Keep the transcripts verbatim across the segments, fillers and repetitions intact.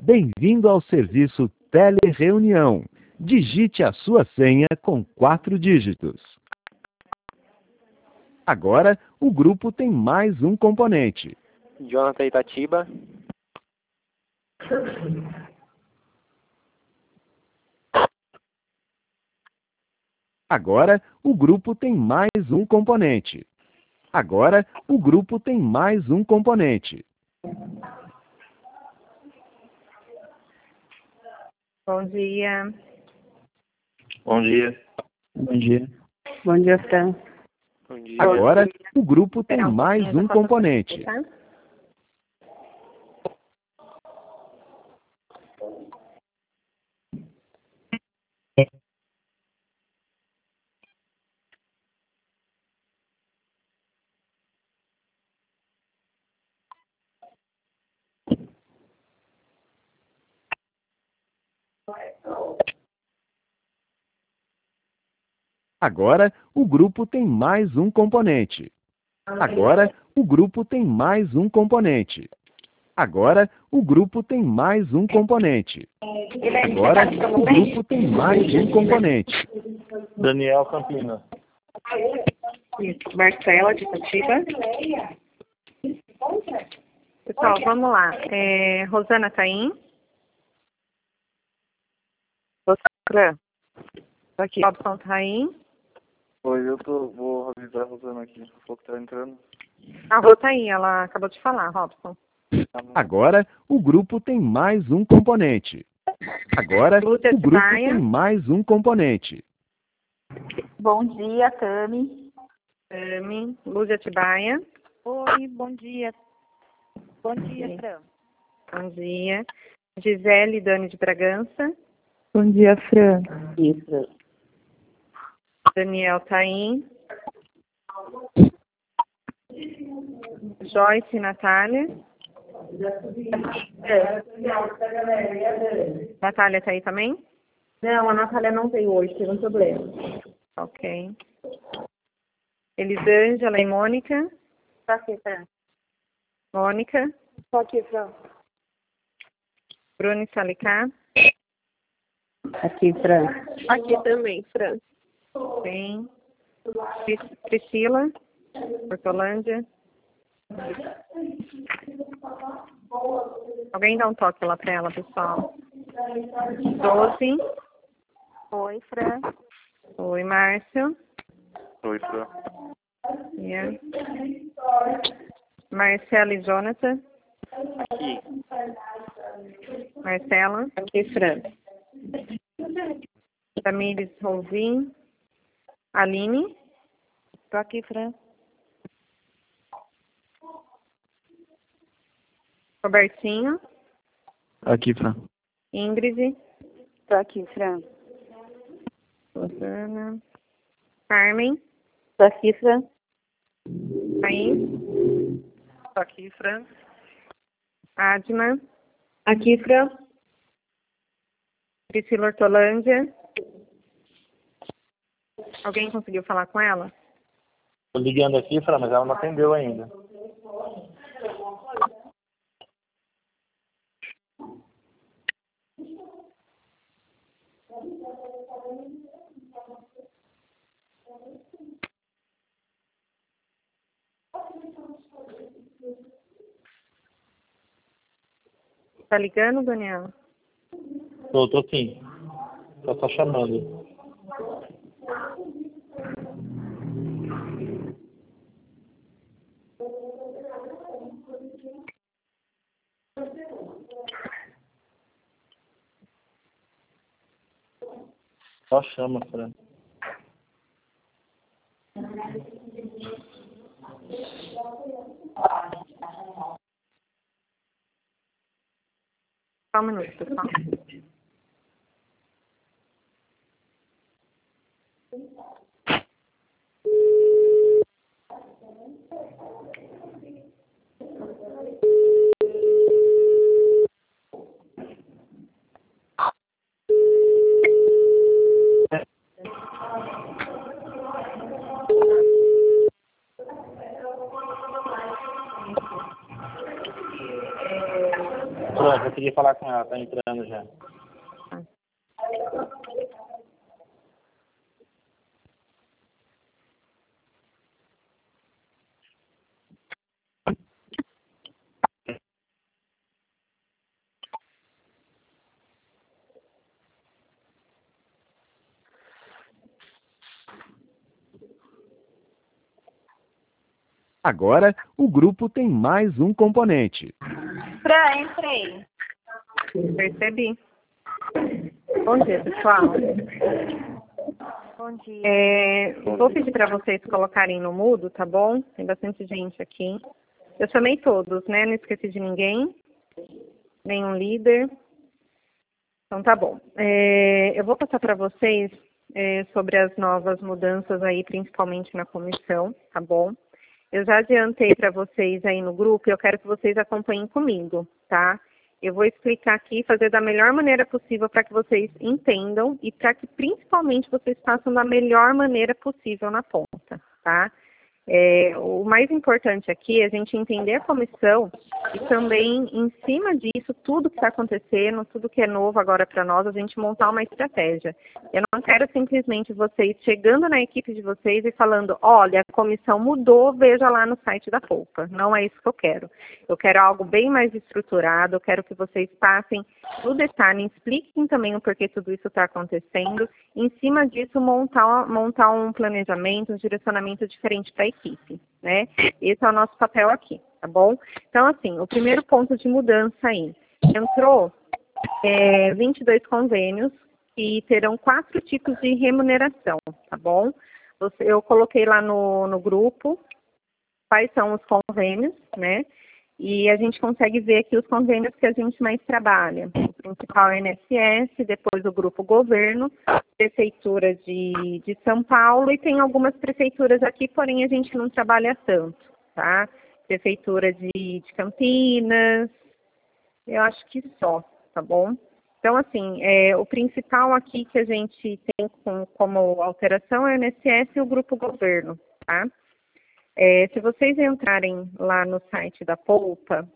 Bem-vindo ao serviço Telereunião. Digite a sua senha com quatro dígitos. Agora, o grupo tem mais um componente. Jonathan Itatiba. Agora, o grupo tem mais um componente. Agora, o grupo tem mais um componente. Bom dia. Bom dia. Bom dia. Bom dia, Fran. Bom dia. Agora, o grupo tem Esperar um mais pouquinho, um já posso componente. tá? Agora, o grupo tem mais um componente. Agora, o grupo tem mais um componente. Agora, o grupo tem mais um componente. Agora, o grupo tem mais um componente. Daniel Campina. Isso. Marcela, de Itatiba. Pessoal, vamos lá. É, Rosana Taim. Fran. Tá aqui. Robson Taim. Oi, eu tô, vou avisar a Rosana aqui. Falou que tá entrando. A Rô tá aí, ela acabou de falar, Robson. Agora, o grupo tem mais um componente. Agora, Lúcia o grupo Tibaia. tem mais um componente. Bom dia, Tami. Tami. Lúcia Tibaia. Oi, bom dia. Bom dia, Sim. Fran. Bom dia. Gisele Dani de Bragança. Bom dia, Fran. Isso. Daniel Taim. Joyce Natália. Natália tá aí também? Não, a Natália não veio hoje, teve um problema. Ok. Elisângela e Mônica. Tá aqui, Fran. Mônica. Tô aqui, Fran. Bruno Salicá. Aqui, Fran. Aqui também, Fran. Tem. Pris- Priscila. Portolândia. Alguém dá um toque lá pra ela, pessoal. Doze. Oi, Fran. Oi, Márcio. Oi, Fran. Yeah. Marcela e Jonathan. Aqui. Marcela. Aqui, Fran. Tamires Rovin. Aline. Tô aqui, Fran. Robertinho. Aqui, Fran. Ingrid. Tô aqui, Fran. Rosana. Carmen. Tô aqui, Fran. Thaís. Tá aqui, Fran. Adma. Aqui, Fran. Priscila Hortolândia. Alguém conseguiu falar com ela? Tô ligando aqui, Fran, mas ela não atendeu ainda. Tá ligando, Daniel? Tô, tô sim. Só tá chamando. Só chama, Fran. Só um minuto, pessoal. Fran, consegui falar com ela, tá entrando já. Agora, o grupo tem mais um componente. Fran, entrei. Percebi. Bom dia, pessoal. Bom dia. É, vou pedir para vocês colocarem no mudo, tá bom? Tem bastante gente aqui. Eu chamei todos, né? Não esqueci de ninguém. Nenhum líder. Então tá bom. É, eu vou passar para vocês é, sobre as novas mudanças aí, principalmente na comissão, tá bom? Eu já adiantei para vocês aí no grupo e eu quero que vocês acompanhem comigo, tá? Eu vou explicar aqui, fazer da melhor maneira possível para que vocês entendam e para que principalmente vocês façam da melhor maneira possível na ponta, tá? É, o mais importante aqui é a gente entender a comissão e também, em cima disso, tudo que está acontecendo, tudo que é novo agora para nós, a gente montar uma estratégia. Eu não quero simplesmente vocês chegando na equipe de vocês e falando, olha, a comissão mudou, veja lá no site da Polpa. Não é isso que eu quero. Eu quero algo bem mais estruturado, eu quero que vocês passem no detalhe, expliquem também o porquê tudo isso está acontecendo. Em cima disso, montar, montar um planejamento, um direcionamento diferente para a equipe, né? Esse é o nosso papel aqui, tá bom? Então, assim, o primeiro ponto de mudança aí, entrou é, vinte e dois convênios e terão quatro tipos de remuneração, tá bom? Eu coloquei lá no, no grupo quais são os convênios, né? E a gente consegue ver aqui os convênios que a gente mais trabalha. O principal é o I N S S, depois o Grupo Governo, Prefeitura de, de São Paulo, e tem algumas prefeituras aqui, porém a gente não trabalha tanto, tá? Prefeitura de, de Campinas, eu acho que só, tá bom? Então, assim, é, o principal aqui que a gente tem com, como alteração é o I N S S e o Grupo Governo, tá? É, se vocês entrarem lá no site da Polpa,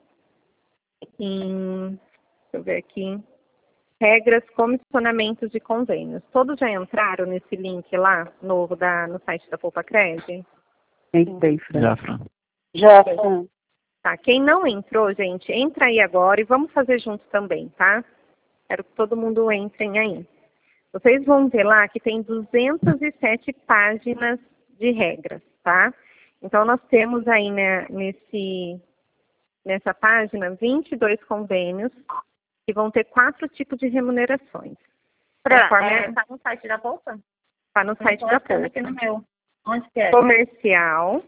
em, deixa eu ver aqui, regras, comissionamentos de convênios. Todos já entraram nesse link lá, novo, da, no site da Polpa Cred? Entrei, Fran. Já, Fran. Já, Fran. Tá, quem não entrou, gente, entra aí agora e vamos fazer junto também, tá? Quero que todo mundo entrem aí. Vocês vão ver lá que tem duzentas e sete páginas de regras, tá? Então, nós temos aí, né, nesse, nessa página vinte e dois convênios que vão ter quatro tipos de remunerações. Fran, Forma... é, tá no site da Polpa? Tá no site da Polpa. Aqui no meu. Onde que é? Comercial,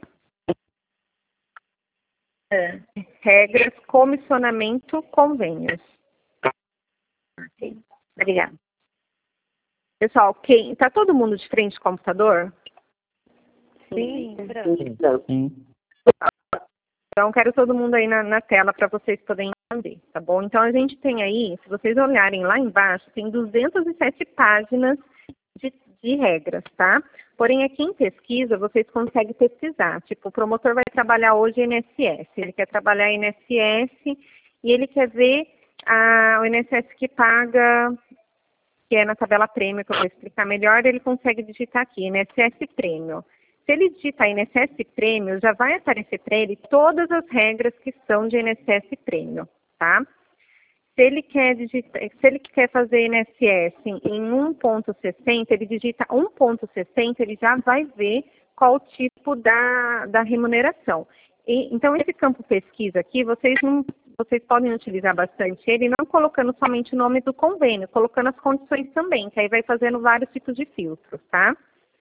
É. regras, comissionamento, convênios. Ok. Obrigada. Pessoal, quem, tá todo mundo de frente ao computador? Sim, Fran. Sim. Então, quero todo mundo aí na, na tela para vocês poderem entender, tá bom? Então, a gente tem aí, se vocês olharem lá embaixo, tem duzentas e sete páginas de, de regras, tá? Porém, aqui em pesquisa, vocês conseguem pesquisar. Tipo, o promotor vai trabalhar hoje I N S S, ele quer trabalhar I N S S e ele quer ver a, o I N S S que paga, que é na tabela prêmio, que eu vou explicar melhor, ele consegue digitar aqui, I N S S prêmio. Se ele digitar I N S S prêmio, já vai aparecer para ele todas as regras que são de I N S S prêmio, tá? Se ele quer digitar, se ele quer fazer I N S S em um ponto sessenta, ele digita um ponto sessenta, ele já vai ver qual o tipo da, da remuneração. E, então, esse campo pesquisa aqui, vocês, não, vocês podem utilizar bastante ele, não colocando somente o nome do convênio, colocando as condições também, que aí vai fazendo vários tipos de filtros, tá?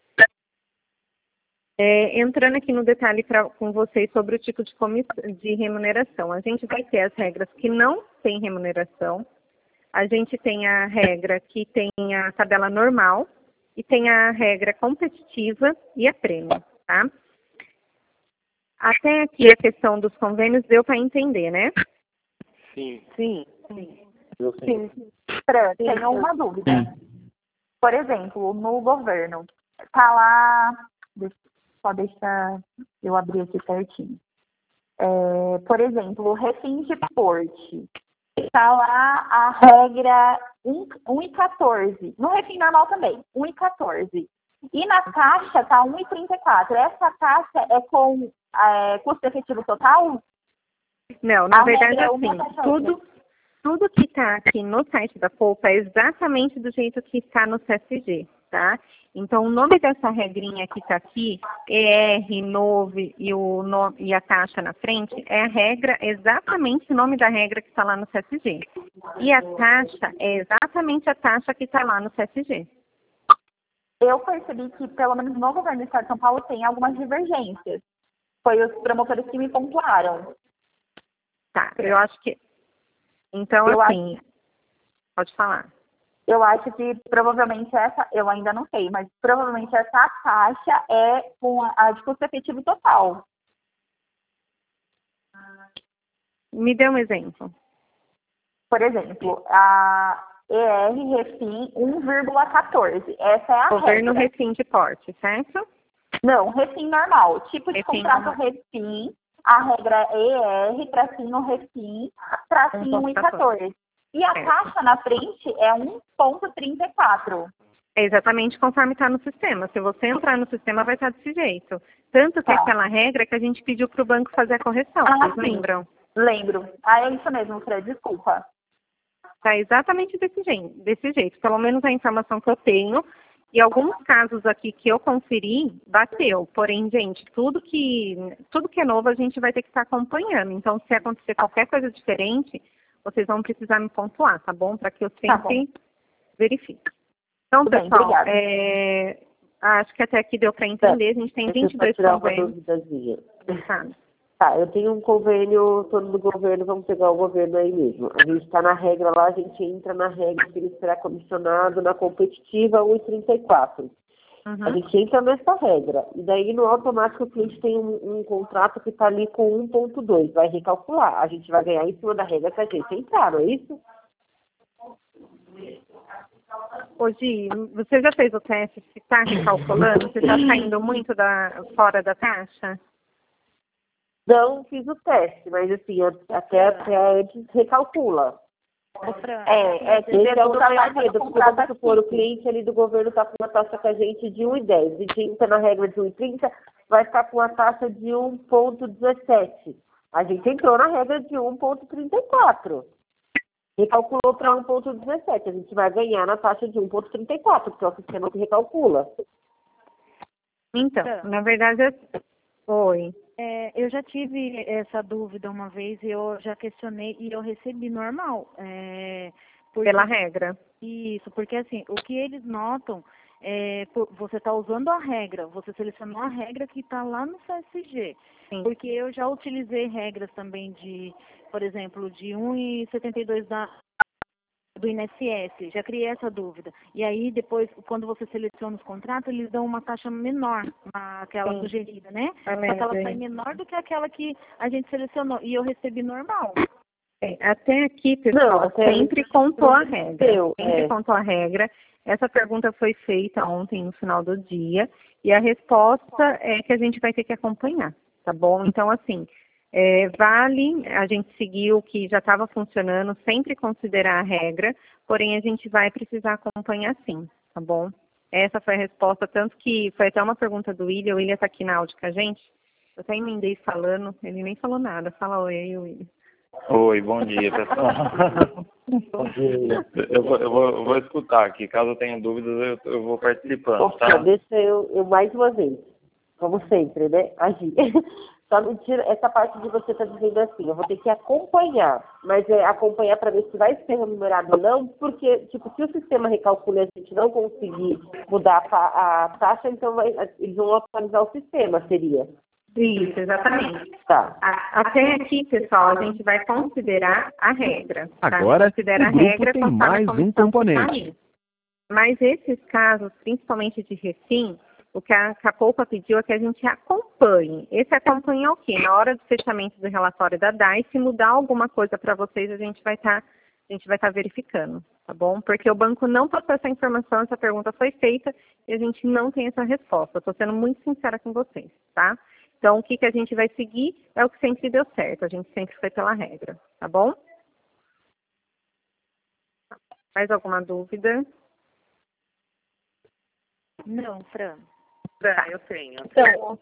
É, entrando aqui no detalhe pra, com vocês sobre o tipo de, de remuneração. A gente vai ter as regras que não têm remuneração, a gente tem a regra que tem a tabela normal e tem a regra competitiva e a prêmio, tá? Até aqui a questão dos convênios deu para entender, né? Sim. Sim, sim. Eu sim. Sim. Fran, tenho uma dúvida. Por exemplo, no governo, tá lá, só deixa eu abrir aqui certinho. É, por exemplo, o Refins de Porte, está lá a regra um e quatorze. No refim normal também, um e quatorze. E na taxa está um e trinta e quatro. Essa taxa é com é, custo efetivo total? Não, na A verdade, regra é uma, assim, taxa tudo, outra. tudo que está aqui no site da Poupa é exatamente do jeito que está no C S G, tá? Então, o nome dessa regrinha que está aqui, E R, N O V e, o no, e a taxa na frente, é a regra, exatamente o nome da regra que está lá no C S G. E a taxa é exatamente a taxa que está lá no C S G. Eu percebi que, pelo menos no governo do Estado de São Paulo, tem algumas divergências. Foi os promotores que me pontuaram. Tá, eu acho que... Então, Eu assim, acho... pode falar. Eu acho que provavelmente essa, eu ainda não sei, mas provavelmente essa taxa é com a, a de custo efetivo total. Me dê um exemplo. Por exemplo, a E R Refim um vírgula quatorze. Essa é a Governo regra. Refim de porte, certo? Não, Refim normal. Tipo de Refim contrato normal. Refim, a regra é E R, tracinho Refim, tracinho um e quatorze. E a É. taxa na frente é um ponto trinta e quatro. É exatamente conforme está no sistema. Se você entrar no sistema, vai estar desse jeito. Tanto que Tá. aquela regra que a gente pediu para o banco fazer a correção, Ah, vocês sim. lembram? Lembro. Ah, é isso mesmo, Fred, desculpa. Está exatamente desse jeito, desse jeito. Pelo menos a informação que eu tenho. E alguns casos aqui que eu conferi, bateu. Porém, gente, tudo que, tudo que é novo a gente vai ter que estar acompanhando. Então, se acontecer qualquer coisa diferente, vocês vão precisar me pontuar, tá bom? Para que eu sempre Tá verifique. Então, Tudo bem, pessoal, obrigada. é, acho que até aqui deu para entender. A gente tem Deixa eu vinte e dois só tirar uma convênios. duvidazinha. Tá. Tá, eu tenho um convênio, todo do governo, vamos pegar o governo aí mesmo. A gente está na regra lá, a gente entra na regra que ele será comissionado na competitiva um e trinta e quatro. Uhum. A gente entra nessa regra. E daí, no automático, o cliente tem um, um contrato que está ali com um ponto dois. Vai recalcular. A gente vai ganhar em cima da regra que a gente entrar, não é isso? Ô, Gi, você já fez o teste? Se está recalculando? Você está saindo muito da, fora da taxa? Não fiz o teste, mas assim, até, até antes recalcula. É, é que Esse é o meu tá maior fazendo medo, porque contrato vamos supor, o aqui. cliente ali do governo está com uma taxa com a gente de um e dez, a gente entra na regra de um e trinta, vai ficar com uma taxa de um ponto dezessete. A gente entrou na regra de um ponto trinta e quatro. Recalculou para um ponto dezessete, a gente vai ganhar na taxa de um ponto trinta e quatro, porque é o sistema que recalcula. Então, na verdade, é... Oi. É, eu já tive essa dúvida uma vez e eu já questionei e eu recebi normal. É, porque, Pela regra. Isso, porque assim, o que eles notam é por- você está usando a regra, você selecionou a regra que está lá no C S G. Sim. Porque eu já utilizei regras também de, por exemplo, de um e setenta e dois da do I N S S, já criei essa dúvida. E aí, depois, quando você seleciona os contratos, eles dão uma taxa menor, aquela Sim. sugerida, né? É Só que ela mesmo, sai é. menor do que aquela que a gente selecionou. E eu recebi normal. É, até aqui, pessoal, Não, até sempre contou a regra. eu, Sempre é. contou a regra. Essa pergunta foi feita ontem, no final do dia, e a resposta é que a gente vai ter que acompanhar, tá bom? Então, assim, é, vale a gente seguir o que já estava funcionando, sempre considerar a regra, porém a gente vai precisar acompanhar sim, tá bom? Essa foi a resposta, tanto que foi até uma pergunta do William, o William está aqui na áudio com a gente, eu até emendei falando, ele nem falou nada, fala oi aí, William. Oi, bom dia, pessoal. Bom dia. Eu vou, eu, vou, eu vou escutar aqui. Caso eu tenha dúvidas, eu, eu vou participando, Opa, tá? deixa eu, eu mais uma vez, como sempre, né, agir. Só não tira essa parte de você estar dizendo assim, eu vou ter que acompanhar, mas é acompanhar para ver se vai ser remunerado ou não, porque, tipo, se o sistema recalcula e a gente não conseguir mudar a, ta- a taxa, então vai, eles vão atualizar o sistema, seria. Isso, exatamente. Tá. A- Até aqui, pessoal, a gente vai considerar a regra. Tá? Agora, Considera o a grupo regra tem conforme a mais um comissão que tá componente. ali. Mas esses casos, principalmente de refim, o que a, que a Poupa pediu é que a gente acompanhe. Esse acompanha é o quê? Na hora do fechamento do relatório da D A I, se mudar alguma coisa para vocês, a gente vai estar a gente vai estar verificando, tá bom? Porque o banco não passou essa informação, essa pergunta foi feita e a gente não tem essa resposta. Estou sendo muito sincera com vocês, tá? Então, o que, que a gente vai seguir é o que sempre deu certo. A gente sempre foi pela regra, tá bom? Mais alguma dúvida? Não, Fran. Fran, eu tenho. Então,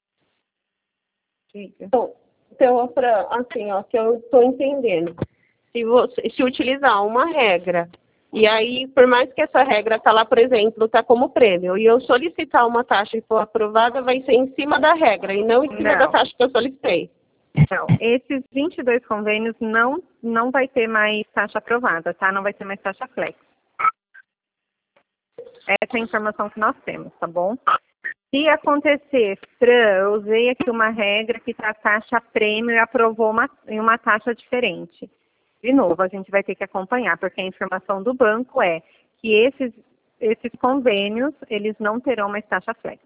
Diga. então, então Fran, assim, ó, que eu estou entendendo. Se você se utilizar uma regra, e aí, por mais que essa regra está lá, por exemplo, está como prêmio, e eu solicitar uma taxa e for aprovada, vai ser em cima da regra, e não em cima Não. da taxa que eu solicitei. Não, esses vinte e dois convênios não, não vai ter mais taxa aprovada, tá? Não vai ter mais taxa flex. Essa é a informação que nós temos, tá bom? Se acontecer, Fran, eu usei aqui uma regra que está a taxa prêmio e aprovou uma, em uma taxa diferente. De novo, a gente vai ter que acompanhar, porque a informação do banco é que esses, esses convênios, eles não terão mais taxa flex.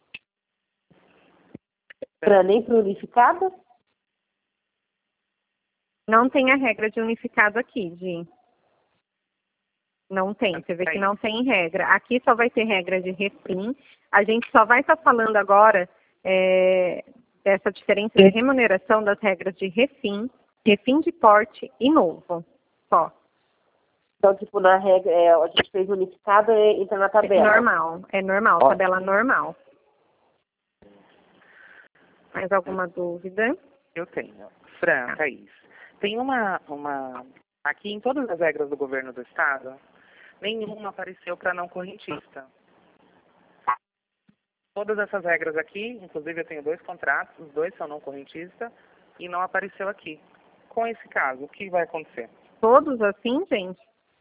Para nem para unificado? Não tem a regra de unificado aqui, Gi. Não tem, você vê que não tem regra. Aqui só vai ter regra de refim. A gente só vai estar falando agora é, dessa diferença de remuneração das regras de refim, refim de porte e novo. Só. Então, tipo, na regra, é, a gente fez unificado e entra na tabela. É normal, é normal, Ó. tabela normal. Mais alguma dúvida? Eu tenho. Fran, Thaís, tem uma, uma... Aqui em todas as regras do governo do estado, nenhuma apareceu para não correntista. Todas essas regras aqui, inclusive eu tenho dois contratos, os dois são não correntistas, e não apareceu aqui. Com esse caso, o que vai acontecer? Todos assim, gente?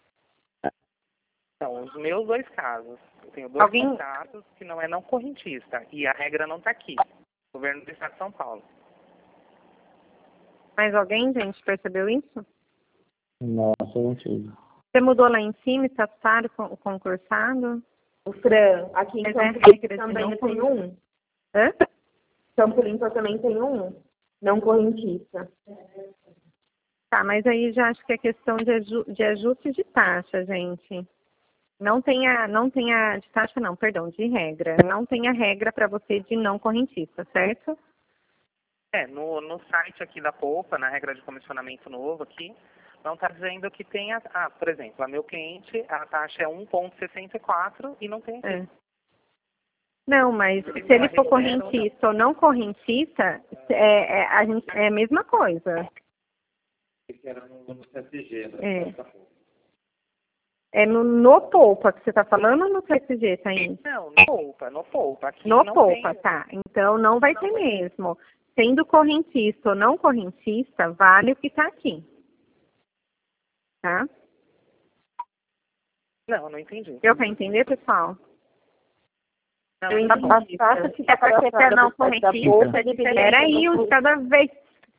São os meus dois casos. Eu tenho dois Alguém... contratos que não é não correntista, e a regra não está aqui. Governo do estado de São Paulo. Mais alguém, gente, percebeu isso? Nossa, não tive. Você mudou lá em cima, estatutário, con- concursado? O Fran, aqui em Mas Campo é Limpo regra de também não tem um. Hã? Campo Limpo também tem um. Não correntista. Tá, mas aí já acho que é questão de, aju de ajuste de taxa, gente. Não tem a, não tem a, de taxa não, perdão, de regra. Não tem a regra para você de não correntista, certo? É, no, no site aqui da Poupa, na regra de comissionamento novo aqui, não está dizendo que tem, a, ah, por exemplo, a meu cliente, a taxa é um vírgula sessenta e quatro e não tem aqui. É. Não, mas se ele for correntista ou não correntista, é, é, a, gente, é a mesma coisa. Era no, no C S G, né? É, é no, no Poupa que você está falando ou no C S G, Thaís? Não, no Poupa, no Poupa. Aqui No não Poupa, tem. tá. Então não vai ter mesmo. Sendo correntista ou não correntista, vale o que está aqui. Tá? Não, não entendi. Deu para entender, pessoal? Não, Eu tá entendi. bom. É porque você não correntista, é diferente. Peraí, um de cada vez.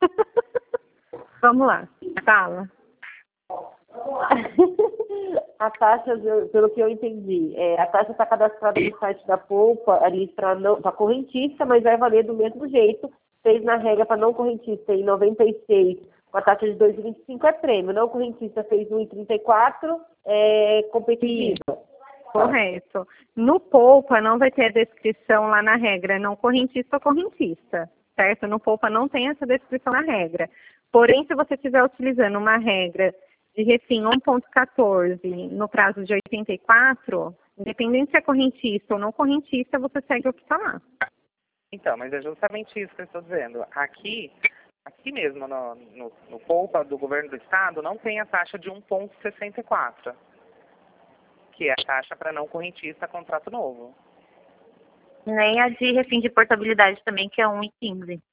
Vamos lá, fala. A taxa, pelo que eu entendi, é, a taxa está cadastrada no site da Poupa ali para não para correntista, mas vai valer do mesmo jeito. Fez na regra para não correntista em noventa e seis, com a taxa de dois vírgula vinte e cinco é prêmio. Não correntista fez um vírgula trinta e quatro, é competitiva. Correto. No Poupa não vai ter a descrição lá na regra, não correntista ou correntista, certo? No Poupa não tem essa descrição na regra. Porém, se você estiver utilizando uma regra de refim um ponto quatorze no prazo de oitenta e quatro, independente se é correntista ou não correntista, você segue o que está lá. Então, mas é justamente isso que eu estou dizendo. Aqui, aqui mesmo, no, no, no Poupa do governo do estado, não tem a taxa de um vírgula sessenta e quatro, que é a taxa para não correntista contrato novo. Nem a de refim de portabilidade também, que é um vírgula quinze.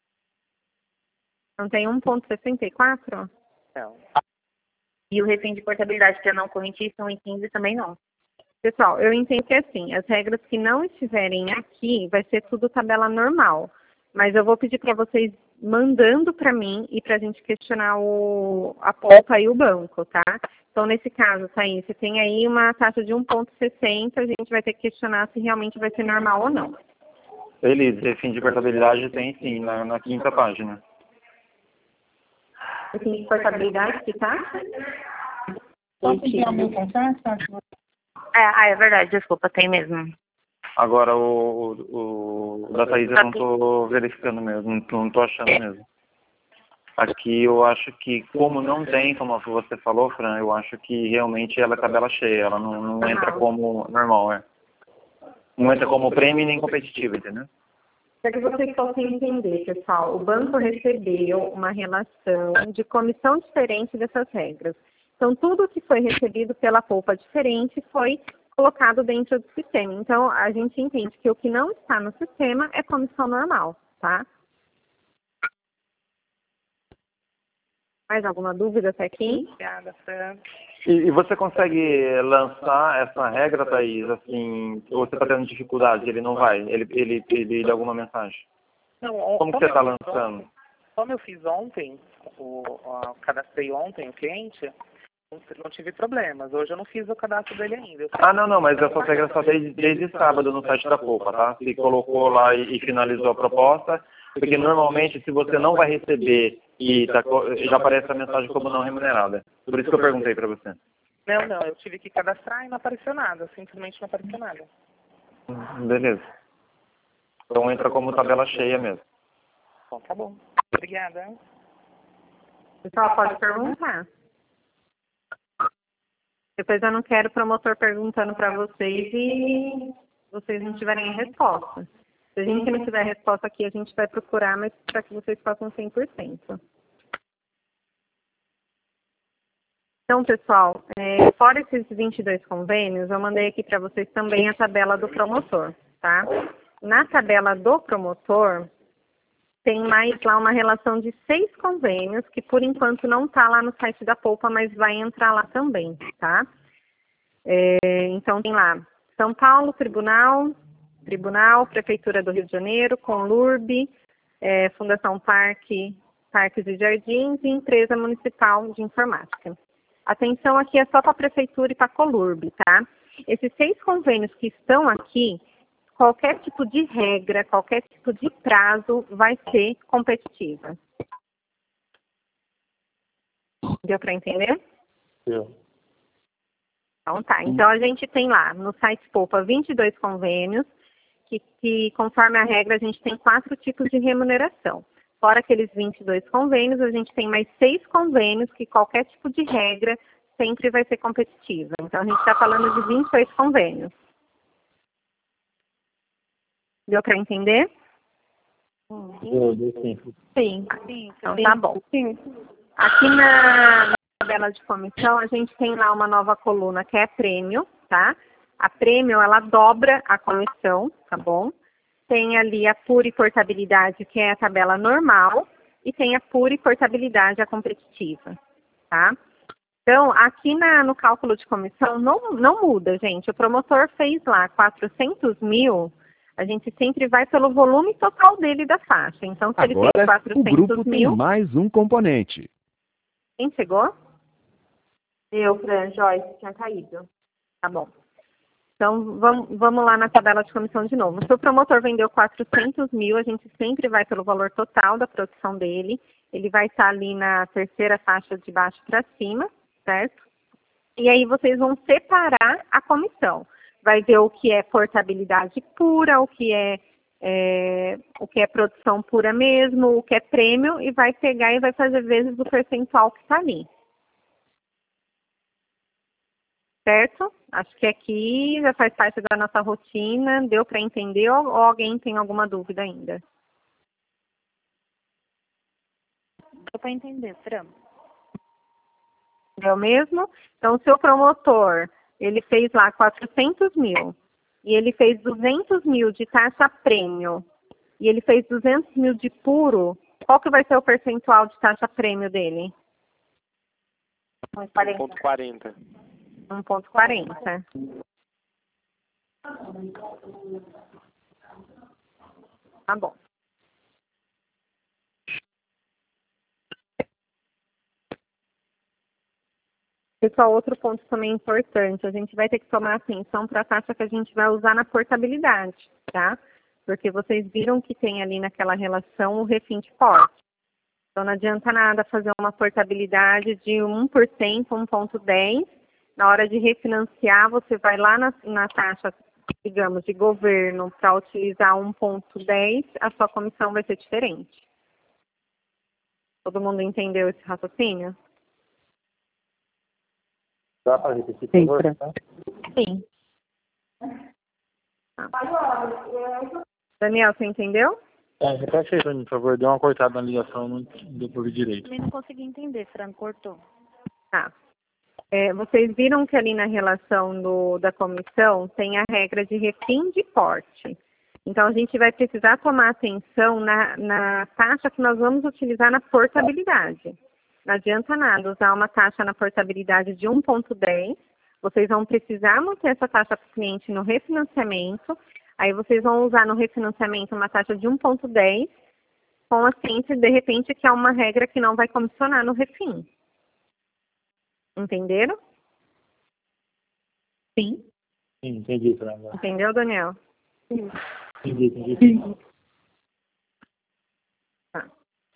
Não tem um vírgula sessenta e quatro? Não. E o refim de portabilidade, que é não correntista, um vírgula quinze também não. Pessoal, eu entendo que assim, as regras que não estiverem aqui, vai ser tudo tabela normal. Mas eu vou pedir para vocês mandando para mim e para a gente questionar o, a Poupa e o banco, tá? Então, nesse caso, Thaís, você tem aí uma taxa de um vírgula sessenta, a gente vai ter que questionar se realmente vai ser normal ou não. Elise, fim de portabilidade tem sim, na, na quinta página. Refim de portabilidade, que taxa? Posso enviar o meu contrato? Acho que É, ah, é verdade, desculpa, tem mesmo. Agora o, o, o da Thaís eu não tô verificando mesmo, não tô, não tô achando mesmo. Aqui eu acho que, como não tem, como você falou, Fran, eu acho que realmente ela é tabela cheia, ela não, não entra como normal, é. Não entra como prêmio nem competitivo, entendeu? Para que vocês possam entender, pessoal, o banco recebeu uma relação de comissão diferente dessas regras. Então, tudo que foi recebido pela polpa diferente foi colocado dentro do sistema. Então, a gente entende que o que não está no sistema é comissão normal, tá? Mais alguma dúvida até aqui? Obrigada, Fran. E, e você consegue lançar essa regra, Thaís, assim, ou você está tendo dificuldade, ele não vai, ele, ele, ele dá alguma mensagem? Não, Como que você está lançando? Ontem, como eu fiz ontem, o, o, cadastrei ontem o cliente, não tive problemas. Hoje eu não fiz o cadastro dele ainda. Ah, não, não, mas essa regra só desde, desde sábado no site da Polpa, tá? Se colocou lá e, e finalizou a proposta, porque normalmente se você não vai receber e tá, já aparece a mensagem como não remunerada. Por isso que eu perguntei para você. Não, não, eu tive que cadastrar e não apareceu nada, simplesmente não apareceu nada. Beleza. Então entra como tabela cheia mesmo. Bom, tá bom. Obrigada. Pessoal, pode perguntar. Depois eu não quero promotor perguntando para vocês e vocês não tiverem resposta. Se a gente não tiver resposta aqui, a gente vai procurar, mas para que vocês façam cem por cento. Então, pessoal, é, fora esses vinte e dois convênios, eu mandei aqui para vocês também a tabela do promotor, tá? Na tabela do promotor, tem mais lá uma relação de seis convênios, que por enquanto não está lá no site da Polpa, mas vai entrar lá também, tá? É, então, tem lá São Paulo, Tribunal, Tribunal, Prefeitura do Rio de Janeiro, Conlurb, é, Fundação Parque, Parques e Jardins e Empresa Municipal de Informática. Atenção aqui é só para a Prefeitura e para a Conlurb, tá? Esses seis convênios que estão aqui, qualquer tipo de regra, qualquer tipo de prazo vai ser competitiva. Deu para entender? Deu. Então tá. Então a gente tem lá no site Polpa vinte e dois convênios, que, que conforme a regra a gente tem quatro tipos de remuneração. Fora aqueles vinte e dois convênios, a gente tem mais seis convênios que qualquer tipo de regra sempre vai ser competitiva. Então a gente está falando de vinte e dois convênios. Deu para entender? Sim. Sim. Sim. Então tá bom. Sim. Aqui na, na tabela de comissão, a gente tem lá uma nova coluna que é prêmio, tá? A prêmio, ela dobra a comissão, tá bom? Tem ali a pura e portabilidade, que é a tabela normal, e tem a pura e portabilidade, a competitiva, tá? Então, aqui na, no cálculo de comissão, não, não muda, gente. O promotor fez lá quatrocentos mil, a gente sempre vai pelo volume total dele da faixa. Então, se Agora, ele fez quatrocentos o grupo mil... tem mais um componente. Quem chegou? Eu, Fran, Joyce, tinha caído. Tá bom. Então, vamos, vamos lá na tabela de comissão de novo. Se o promotor vendeu quatrocentos mil, a gente sempre vai pelo valor total da produção dele. Ele vai estar ali na terceira faixa de baixo para cima, certo? E aí vocês vão separar a comissão. Vai ver o que é portabilidade pura, o que é, é, o que é produção pura mesmo, o que é prêmio, e vai pegar e vai fazer vezes o percentual que está ali. Certo? Acho que aqui já faz parte da nossa rotina. Deu para entender ou, ou alguém tem alguma dúvida ainda? Deu para entender, Fran. Deu mesmo? Então, o seu promotor, ele fez lá quatrocentos mil e ele fez duzentos mil de taxa prêmio e ele fez duzentos mil de puro, qual que vai ser o percentual de taxa prêmio dele? um ponto quarenta. um ponto quarenta. Tá bom. Pessoal, outro ponto também importante, a gente vai ter que tomar atenção para a taxa que a gente vai usar na portabilidade, tá? Porque vocês viram que tem ali naquela relação o refim de porte. Então não adianta nada fazer uma portabilidade de um por cento, um ponto dez. Na hora de refinanciar, você vai lá na, na taxa, digamos, de governo para utilizar um ponto dez, a sua comissão vai ser diferente. Todo mundo entendeu esse raciocínio? Dá para repetir, por favor? Sim. Ah. Daniel, você entendeu? É, repete aí pra mim, por favor. Deu uma cortada na ligação, não deu pra ouvir direito. Também não consegui entender, Fran, cortou. Tá. É, vocês viram que ali na relação do, da comissão tem a regra de refim de porte. Então, a gente vai precisar tomar atenção na, na taxa que nós vamos utilizar na portabilidade. Não adianta nada usar uma taxa na portabilidade de um ponto dez. Vocês vão precisar manter essa taxa para o cliente no refinanciamento. Aí vocês vão usar no refinanciamento uma taxa de um ponto dez, com a ciência, de repente, que é uma regra que não vai comissionar no refim. Entenderam? Sim. Sim, entendi, Fran. Entendeu, Daniel? Sim. Entendi, entendi. Sim. Tá.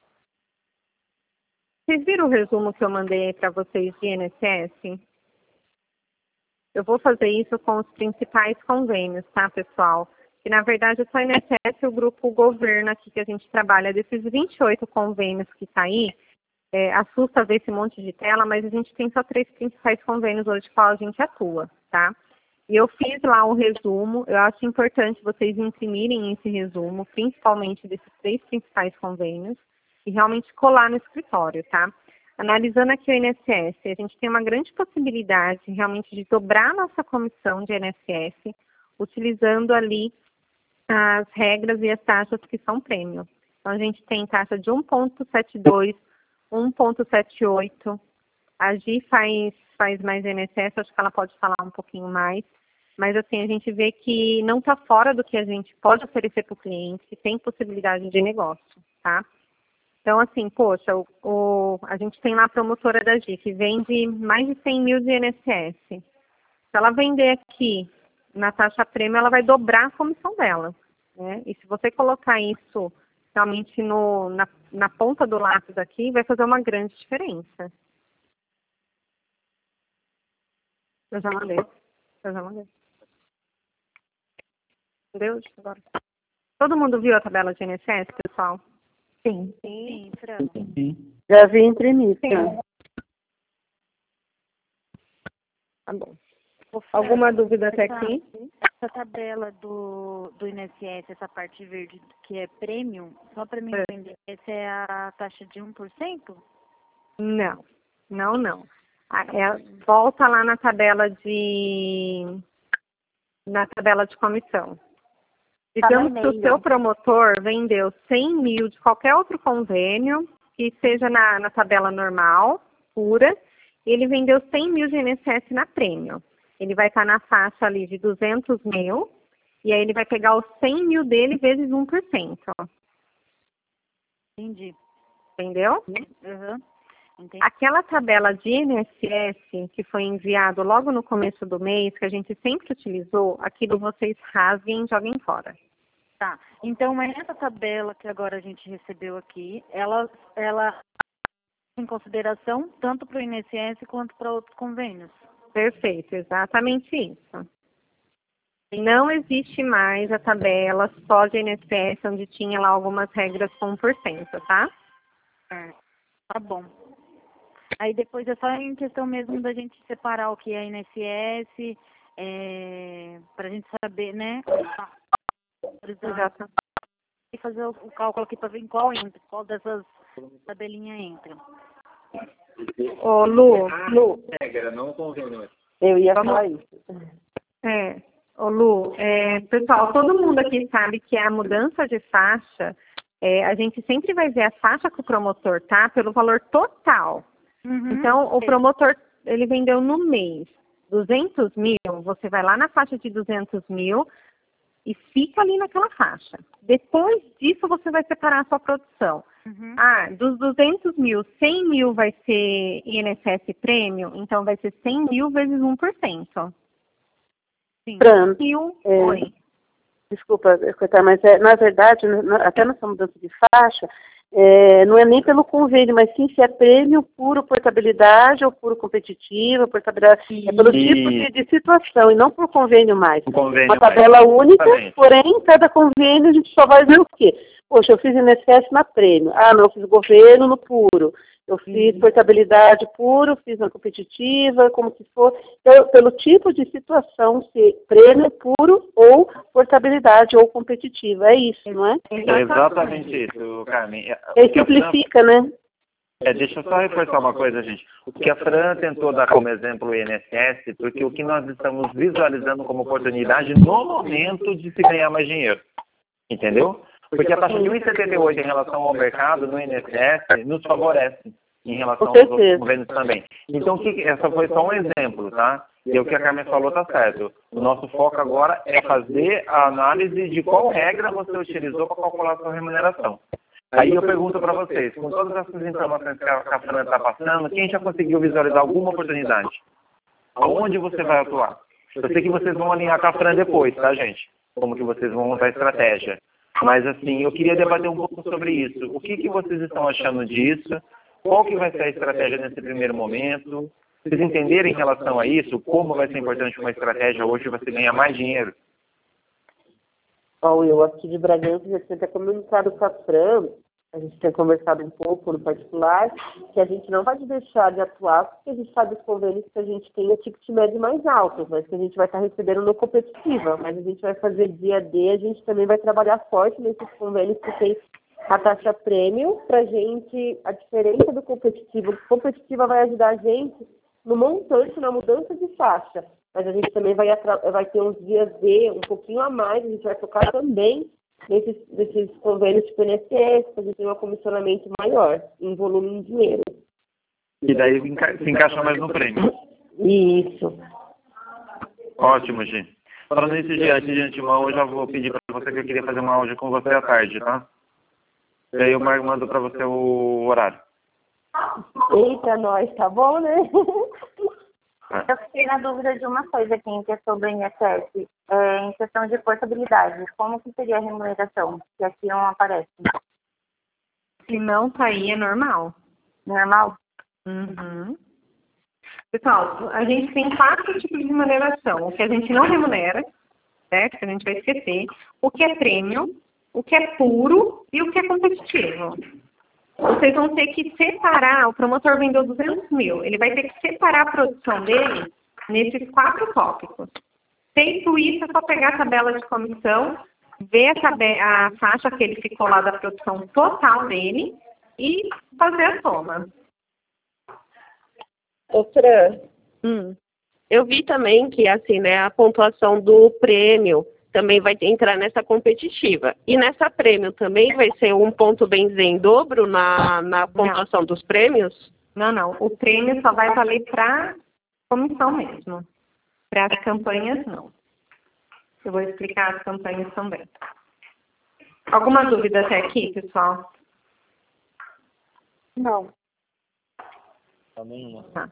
Vocês viram o resumo que eu mandei para vocês de I N S S? Eu vou fazer isso com os principais convênios, tá, pessoal? Que, na verdade, é só I N S S e o grupo governo aqui que a gente trabalha. Desses vinte e oito convênios que está aí, é, assusta ver esse monte de tela, mas a gente tem só três principais convênios hoje de qual a gente atua, tá? E eu fiz lá um resumo. Eu acho importante vocês imprimirem esse resumo, principalmente desses três principais convênios, e realmente colar no escritório, tá? Analisando aqui o I N S S, a gente tem uma grande possibilidade realmente de dobrar a nossa comissão de I N S S, utilizando ali as regras e as taxas que são prêmio. Então, a gente tem taxa de um ponto setenta e dois, um ponto setenta e oito. A Gi faz, faz mais I N S S, acho que ela pode falar um pouquinho mais. Mas, assim, a gente vê que não está fora do que a gente pode oferecer para o cliente, que tem possibilidade de negócio, tá? Então, assim, poxa, o, o, a gente tem lá a promotora da G I, que vende mais de cem mil de I N S S. Se ela vender aqui na taxa prêmio, ela vai dobrar a comissão dela, né? E se você colocar isso realmente no, na, na ponta do lápis aqui, vai fazer uma grande diferença. Eu já mandei. Eu já mandei. Entendeu? Agora. Todo mundo viu a tabela de I N S S, pessoal? Sim. Sim, Fran. Sim. Já vi imprimir. Sim. Tá bom. Alguma dúvida até aqui? Essa tabela do, do I N S S, essa parte verde que é premium, só para mim entender, essa é a taxa de um por cento? Não, não, não. A, é, volta lá na tabela de na tabela de comissão. Digamos que o seu promotor vendeu cem mil de qualquer outro convênio, que seja na, na tabela normal, pura, e ele vendeu cem mil de I N S S na prêmio. Ele vai estar na faixa ali de duzentos mil, e aí ele vai pegar os cem mil dele vezes um por cento. Entendi. Entendeu? Uhum. Entendi. Aquela tabela de I N S S que foi enviado logo no começo do mês, que a gente sempre utilizou, aquilo vocês rasguem e joguem fora. Tá. Então, essa tabela que agora a gente recebeu aqui, ela, ela em consideração tanto para o I N S S quanto para outros convênios? Perfeito, exatamente isso. Não existe mais a tabela só de I N S S, onde tinha lá algumas regras com um por cento, tá? É, tá bom. Aí depois é só em questão mesmo da gente separar o que é I N S S, é, para a gente saber, né? Exato. E fazer o, o cálculo aqui para ver em qual entra, qual dessas tabelinhas entra. Ô, Lu, Lu. Eu ia falar isso. É, ô Lu, é, pessoal, todo mundo aqui sabe que a mudança de faixa, é, a gente sempre vai ver a faixa que o promotor tá pelo valor total. Uhum. Então, o promotor, ele vendeu no mês duzentos mil, você vai lá na faixa de duzentos mil e fica ali naquela faixa. Depois disso, você vai separar a sua produção. Uhum. Ah, dos duzentos mil, cem mil vai ser I N S S prêmio, então vai ser cem mil vezes um por cento. Sim. Fran, Mil, é, oi. Desculpa, mas é, na verdade, até nessa mudança de faixa, é, não é nem pelo convênio, mas sim se é prêmio puro portabilidade ou puro competitiva, portabilidade, é pelo E- tipo de, de situação e não por convênio mais. O convênio Uma tabela mais. única, Exatamente. porém, cada convênio a gente só vai ver o quê? Poxa, eu fiz I N S S na prêmio. Ah, não, eu fiz governo no puro. Eu fiz portabilidade puro, fiz na competitiva, como se for. Então, pelo tipo de situação, se prêmio puro ou portabilidade ou competitiva. É isso, não é? É exatamente isso, Carmen. Ele simplifica, né? É, deixa eu só reforçar uma coisa, gente. O que a Fran tentou dar como exemplo o I N S S, porque o que nós estamos visualizando como oportunidade no momento de se ganhar mais dinheiro. Entendeu? Porque a taxa de um vírgula setenta e oito em relação ao mercado no I N S S nos favorece em relação aos outros convênios também. Então, o que, essa foi só um exemplo, tá? E o que a Carmen falou tá certo. O nosso foco agora é fazer a análise de qual regra você utilizou para calcular a sua remuneração. Aí eu pergunto para vocês, com todas essas informações que a, que a Fran está passando, quem já conseguiu visualizar alguma oportunidade? Aonde você vai atuar? Eu sei que vocês vão alinhar com a Fran depois, tá, gente? Como que vocês vão montar a estratégia. Mas, assim, eu queria debater um pouco sobre isso. O que, que vocês estão achando disso? Qual que vai ser a estratégia nesse primeiro momento? Vocês entenderem em relação a isso, como vai ser importante uma estratégia hoje você ganhar mais dinheiro? Ó, eu aqui de Bragança já tinha até comunicado com a Fran, a gente tem conversado um pouco no particular, que a gente não vai deixar de atuar, porque a gente sabe os convênios que a gente tem a ticket médio mais altos, mas que a gente vai estar recebendo no competitiva, mas a gente vai fazer dia a dia, a gente também vai trabalhar forte nesses convênios que tem a taxa prêmio, para a gente, a diferença do competitivo, o competitiva vai ajudar a gente no montante, na mudança de taxa, mas a gente também vai, vai ter uns dias D, um pouquinho a mais, a gente vai focar também nesses, nesses convênios tipo I N S S, para a gente ter um comissionamento maior, em volume em dinheiro. E daí se encaixa mais no prêmio. Isso. Ótimo, gente. Falando isso de, antes de antemão, eu já vou pedir para você que eu queria fazer uma áudio com você à tarde, tá? E aí eu mando para você o horário. Eita, nós, tá bom, né? Eu fiquei na dúvida de uma coisa aqui em questão do I N S S, é, em questão de portabilidade. Como que seria a remuneração? Que aqui não aparece. Se não tá aí, é normal. Normal? Uhum. Pessoal, a gente tem quatro tipos de remuneração. O que a gente não remunera, certo? Que a gente vai esquecer. O que é prêmio, o que é puro e o que é competitivo. Vocês vão ter que separar, o promotor vendeu duzentos mil, ele vai ter que separar a produção dele nesses quatro tópicos. Feito isso, é só pegar a tabela de comissão, ver a, tabe a faixa que ele ficou lá da produção total dele e fazer a soma. Ô, Fran, Hum. eu vi também que, assim, né, a pontuação do prêmio também vai entrar nessa competitiva. E nessa prêmio também vai ser um ponto benzer em dobro na, na pontuação não. dos prêmios? Não, não. O prêmio só vai valer para comissão mesmo. Para as campanhas, não. Eu vou explicar as campanhas também. Alguma dúvida até aqui, pessoal? Não. Tá.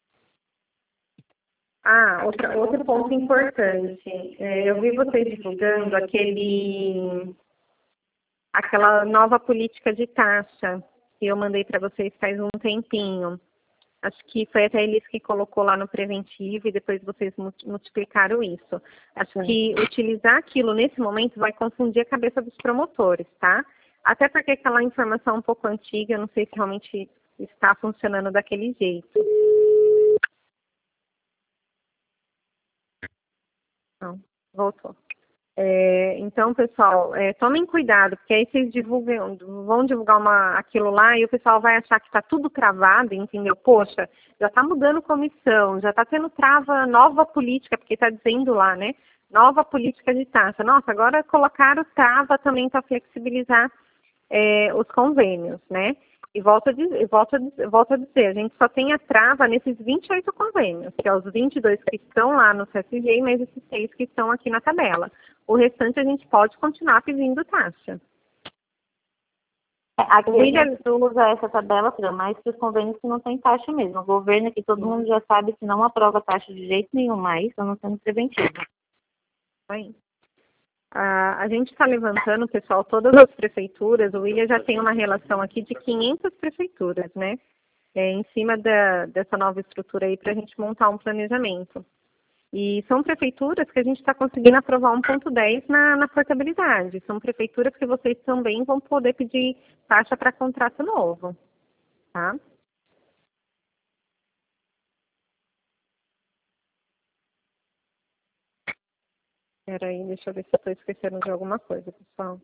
Ah, outra, outro ponto importante. É, eu vi vocês divulgando aquele, aquela nova política de taxa que eu mandei para vocês faz um tempinho. Acho que foi até a Elis que colocou lá no preventivo e depois vocês multiplicaram isso. Acho que utilizar aquilo nesse momento vai confundir a cabeça dos promotores, tá? Até porque aquela informação é um pouco antiga, eu não sei se realmente está funcionando daquele jeito. Não, voltou. É, então, pessoal, é, tomem cuidado, porque aí vocês divulgam, vão divulgar uma, aquilo lá e o pessoal vai achar que está tudo travado, entendeu? Poxa, já está mudando comissão, já está tendo trava, nova política, porque está dizendo lá, né? Nova política de taxa. Nossa, agora colocaram trava também para flexibilizar é, os convênios, né? E volto a, dizer, volto, a, volto a dizer, a gente só tem a trava nesses vinte e oito convênios, que é os vinte e dois que estão lá no C S G, mais esses seis que estão aqui na tabela. O restante a gente pode continuar pedindo taxa. Aqui a gente usa essa tabela, mas que os convênios que não tem taxa mesmo. O governo aqui, todo mundo já sabe que não aprova taxa de jeito nenhum mais, a não sendo preventivo. Aí. a, a gente está levantando, pessoal, todas as prefeituras, o William já tem uma relação aqui de quinhentas prefeituras, né? É, em cima da, dessa nova estrutura aí para a gente montar um planejamento. E são prefeituras que a gente está conseguindo aprovar um ponto dez na, na portabilidade. São prefeituras que vocês também vão poder pedir taxa para contrato novo, tá? Espera aí, deixa eu ver se eu estou esquecendo de alguma coisa, pessoal.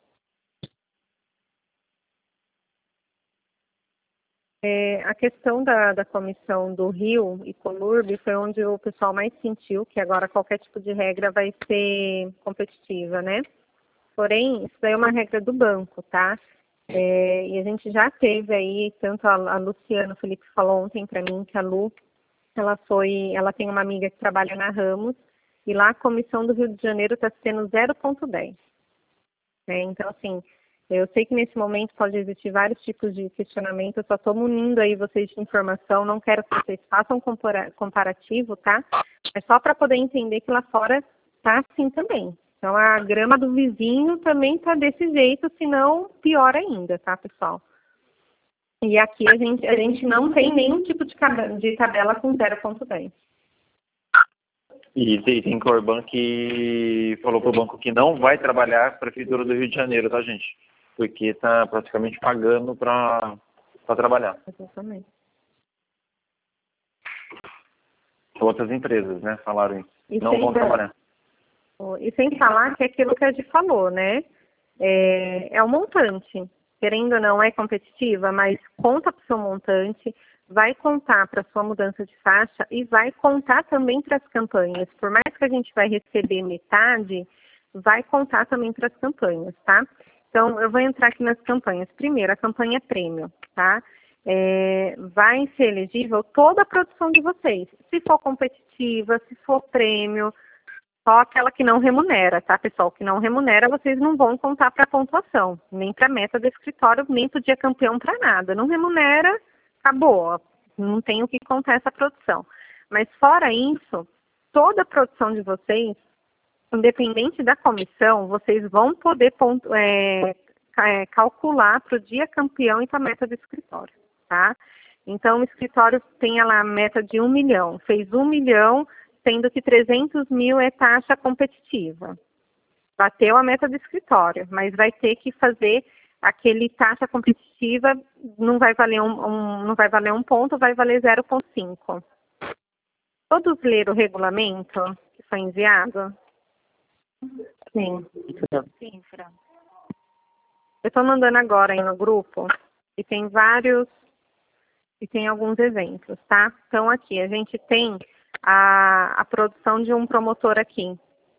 É, a questão da, da comissão do Rio e Colurb foi onde o pessoal mais sentiu que agora qualquer tipo de regra vai ser competitiva, né? Porém, isso daí é uma regra do banco, tá? É, e a gente já teve aí, tanto a, a Luciana, o Felipe falou ontem para mim que a Lu, ela foi, ela tem uma amiga que trabalha na Ramos, e lá a comissão do Rio de Janeiro está sendo zero ponto dez. Né? Então, assim, eu sei que nesse momento pode existir vários tipos de questionamento, eu só estou munindo aí vocês de informação, não quero que vocês façam compara comparativo, tá? É só para poder entender que lá fora tá assim também. Então, a grama do vizinho também tá desse jeito, se não pior ainda, tá, pessoal? E aqui a gente, a gente não tem nenhum tipo de, de tabela com zero ponto dez. E tem, tem Corban que falou para o banco que não vai trabalhar a Prefeitura do Rio de Janeiro, tá, gente? Porque está praticamente pagando para trabalhar. Exatamente. Outras empresas, né, falaram isso. E não vão trabalhar. E sem falar que é aquilo que a gente falou, né? É, é o montante. Querendo ou não, é competitiva, mas conta para o seu montante, vai contar para a sua mudança de faixa e vai contar também para as campanhas. Por mais que a gente vai receber metade, vai contar também para as campanhas, tá? Então, eu vou entrar aqui nas campanhas. Primeiro, a campanha prêmio, tá? É, vai ser elegível toda a produção de vocês. Se for competitiva, se for prêmio, só aquela que não remunera, tá, pessoal? Que não remunera, vocês não vão contar para a pontuação, nem para a meta do escritório, nem para o dia campeão, para nada. Não remunera, acabou. Não tem o que contar essa produção. Mas fora isso, toda a produção de vocês, independente da comissão, vocês vão poder pontu é, é, calcular para o dia campeão e para a meta do escritório, tá? Então, o escritório tem lá a meta de um milhão, fez um milhão, sendo que trezentos mil é taxa competitiva. Bateu a meta do escritório, mas vai ter que fazer aquele taxa competitiva, não vai valer um, um, não vai valer um ponto, vai valer zero ponto cinco. Todos leram o regulamento que foi enviado? Sim. Sim, Fran. Eu estou mandando agora aí no grupo e tem vários, e tem alguns eventos, tá? Então aqui, a gente tem a, a produção de um promotor aqui.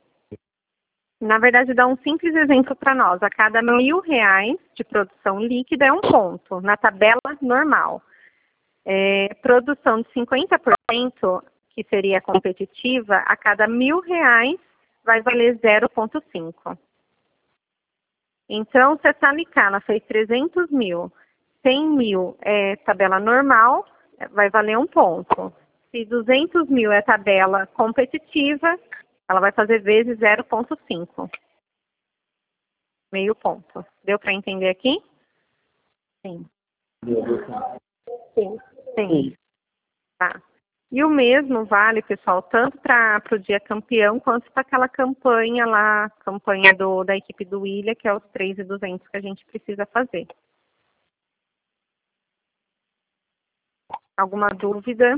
Na verdade, dá um simples exemplo para nós. A cada mil reais de produção líquida é um ponto, na tabela normal. É, produção de cinquenta por cento, que seria competitiva, a cada mil reais vai valer zero ponto cinco. Então, se essa Alicana fez trezentos mil, cem mil é tabela normal, vai valer um ponto. Se duzentos mil é tabela competitiva, ela vai fazer vezes zero ponto cinco. Meio ponto. Deu para entender aqui? Sim. Sim. Sim. Tá. E o mesmo vale, pessoal, tanto para o dia campeão, quanto para aquela campanha lá, campanha do, da equipe do William, que é os três mil e duzentos que a gente precisa fazer. Alguma dúvida?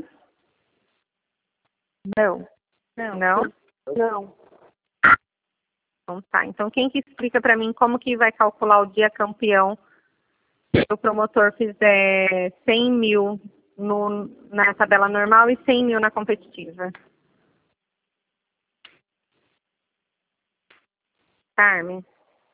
Não. Não. Não? Não. Então tá. Então quem que explica para mim como que vai calcular o dia campeão se o promotor fizer cem mil no, na tabela normal e cem mil na competitiva? Carmen?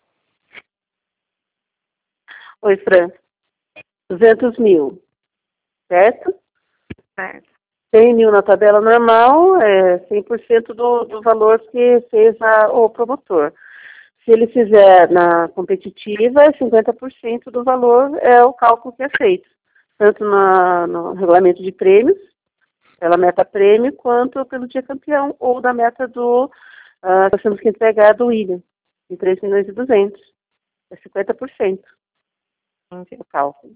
Oi, Fran. duzentos mil, certo? Certo. cem mil na tabela normal, é cem por cento do, do valor que fez a, o promotor. Se ele fizer na competitiva, é cinquenta por cento do valor é o cálculo que é feito, tanto na, no regulamento de prêmios, pela meta prêmio, quanto pelo dia campeão, ou da meta do, uh, nós temos que entregar do William. de três milhões e duzentos. É cinquenta por cento o cálculo.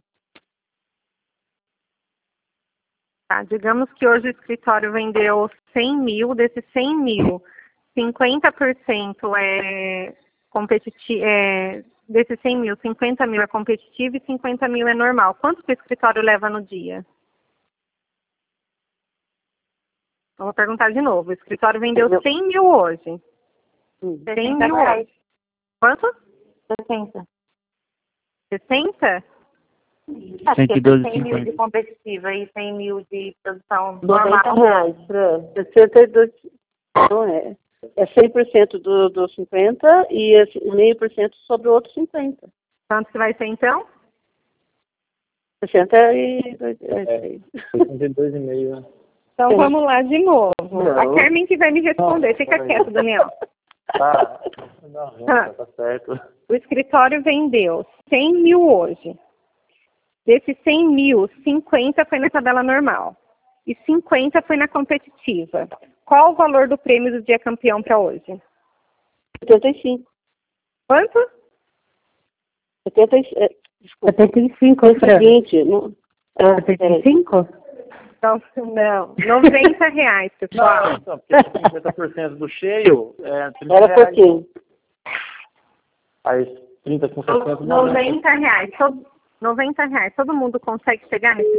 Tá, digamos que hoje o escritório vendeu cem mil, desses cem mil, cinquenta por cento é competitivo, é, desses cem mil, cinquenta mil é competitivo e cinquenta mil é normal. Quanto que o escritório leva no dia? Eu vou perguntar de novo. O escritório vendeu cem mil hoje. cem mil hoje. Quanto? sessenta. sessenta? Acho que é cem mil de competitiva e cem mil de produção normal. noventa reais, Fran. sessenta e dois. Não é. É cem por cento do, do cinquenta e meio por cento sobre o outro cinquenta. Quanto que vai ser então? sessenta e dois. É, sessenta e dois vírgula cinco, né? Então vamos lá de novo. Não. A Carmen que vai me responder. Não, Fica quieto, Daniel. Tá, não, não, tá certo. O escritório vendeu cem mil hoje. Desses cem mil, cinquenta foi na tabela normal. E cinquenta foi na competitiva. Qual o valor do prêmio do dia campeão para hoje? setenta e cinco. Quanto? setenta e cinco. Desculpa. setenta e cinco, É o seguinte. Não... Ah, setenta e cinco? Não, não. noventa reais, pessoal. Não, então, porque cinquenta por cento do cheio é trinta Era reais. pouquinho. Aí trinta com sessenta. noventa reais. Todo, noventa reais. Todo mundo consegue chegar nesse...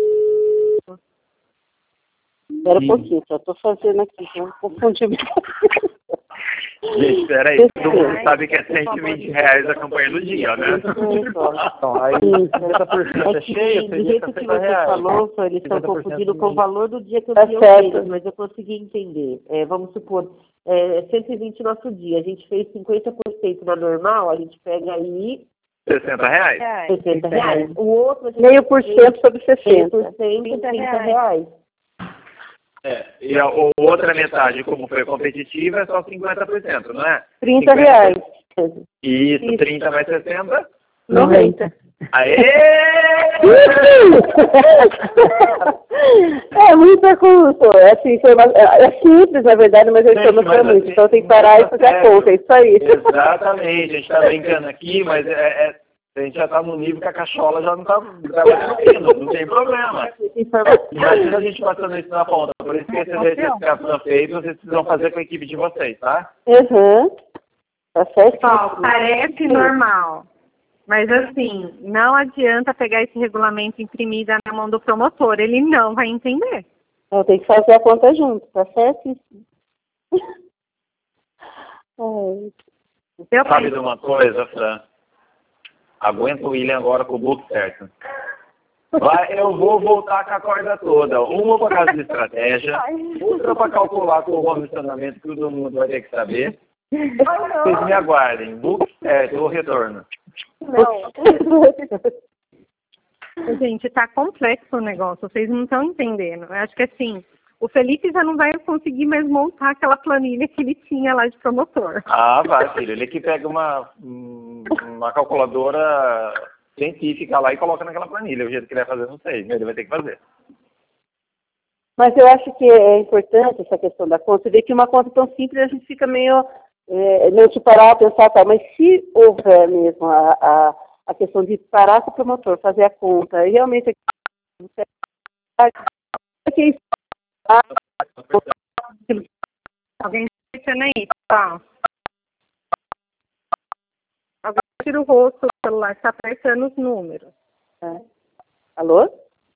Era um pouquinho, só estou fazendo aqui, então confundi. Gente, peraí, todo mundo sabe que é cento e vinte reais a campanha do dia, né? Então, aí cinquenta por cento é cheio, Do jeito que você falou, só, eles estão confundindo com o valor do dia que eu Tá vi certo. deles, mas eu consegui entender. É, vamos supor, é, cento e vinte nosso dia, a gente fez cinquenta por cento na normal, a gente pega aí sessenta reais. sessenta reais. O outro, a gente Meio por cento sobre sessenta. meio por cento, trinta reais. É, e a o- outra metade, como foi competitiva, é só cinquenta por cento, não é? trinta reais. Isso, Isso. trinta mais sessenta. noventa. Aê! É muita conta. É, assim, foi uma- é é simples, na verdade, mas a Gente, informação mas é muito. assim, Então tem que parar e fazer a certo. conta. É isso aí. Exatamente, a gente tá brincando aqui, mas é, é- a gente já tá no nível que a cachola já não tá trabalhando, não tem problema. Imagina a gente passando isso na ponta. Por isso que esse exercício que a Fran fez, vocês precisam fazer com a equipe de vocês, tá? Uhum. Tá certo? Pessoal, parece normal. Mas assim, não adianta pegar esse regulamento e imprimir e dar na mão do promotor. Ele não vai entender. Então tem que fazer a conta junto, tá certo? Ai. Eu Sabe de uma coisa, Fran? Aguenta o William agora com o book certo. Vai, eu vou voltar com a corda toda. Uma por causa de estratégia, outra para calcular com o comissionamento que todo mundo vai ter que saber. Vocês me aguardem. Book certo, o retorno. Gente, tá complexo o negócio, vocês não estão entendendo. Eu acho que assim, o Felipe já não vai conseguir mais montar aquela planilha que ele tinha lá de promotor. Ah, vai, filho. Ele que pega uma, uma calculadora científica lá e coloca naquela planilha. O jeito que ele vai fazer, não sei. Ele vai ter que fazer. Mas eu acho que é importante essa questão da conta. Você vê que uma conta tão simples a gente fica meio, é, meio de parar a pensar, tá, mas se houver mesmo a, a, a questão de parar com o promotor, fazer a conta, e realmente Alguém está pensando aí, tá? Alguém tira o rosto do celular, está apertando os números. É. Alô?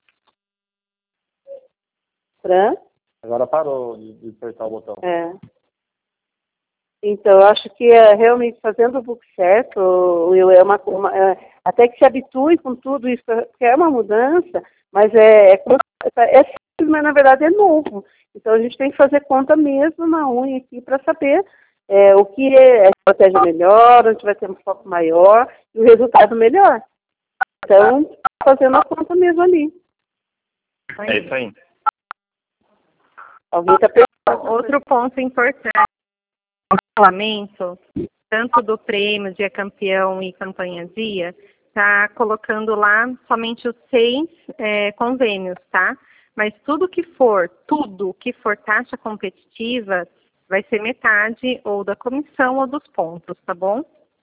Fran? Agora parou de, de apertar o botão. É. Então, eu acho que é, realmente fazendo o book certo, Will, é uma, uma é, até que se habitue com tudo isso, porque é uma mudança, mas é, é, é simples, mas na verdade é novo. Então a gente tem que fazer conta mesmo na unha aqui para saber é, o que é a estratégia melhor, onde vai ter um foco maior e o resultado melhor. Então, fazendo a conta mesmo ali. É isso aí. Alguém está perguntando. Outro ponto importante no regulamento, tanto do prêmio, dia campeão e campanha dia, está colocando lá somente os seis é, convênios, tá? Mas tudo que for, tudo que for taxa competitiva, vai ser metade ou da comissão ou dos pontos, tá bom?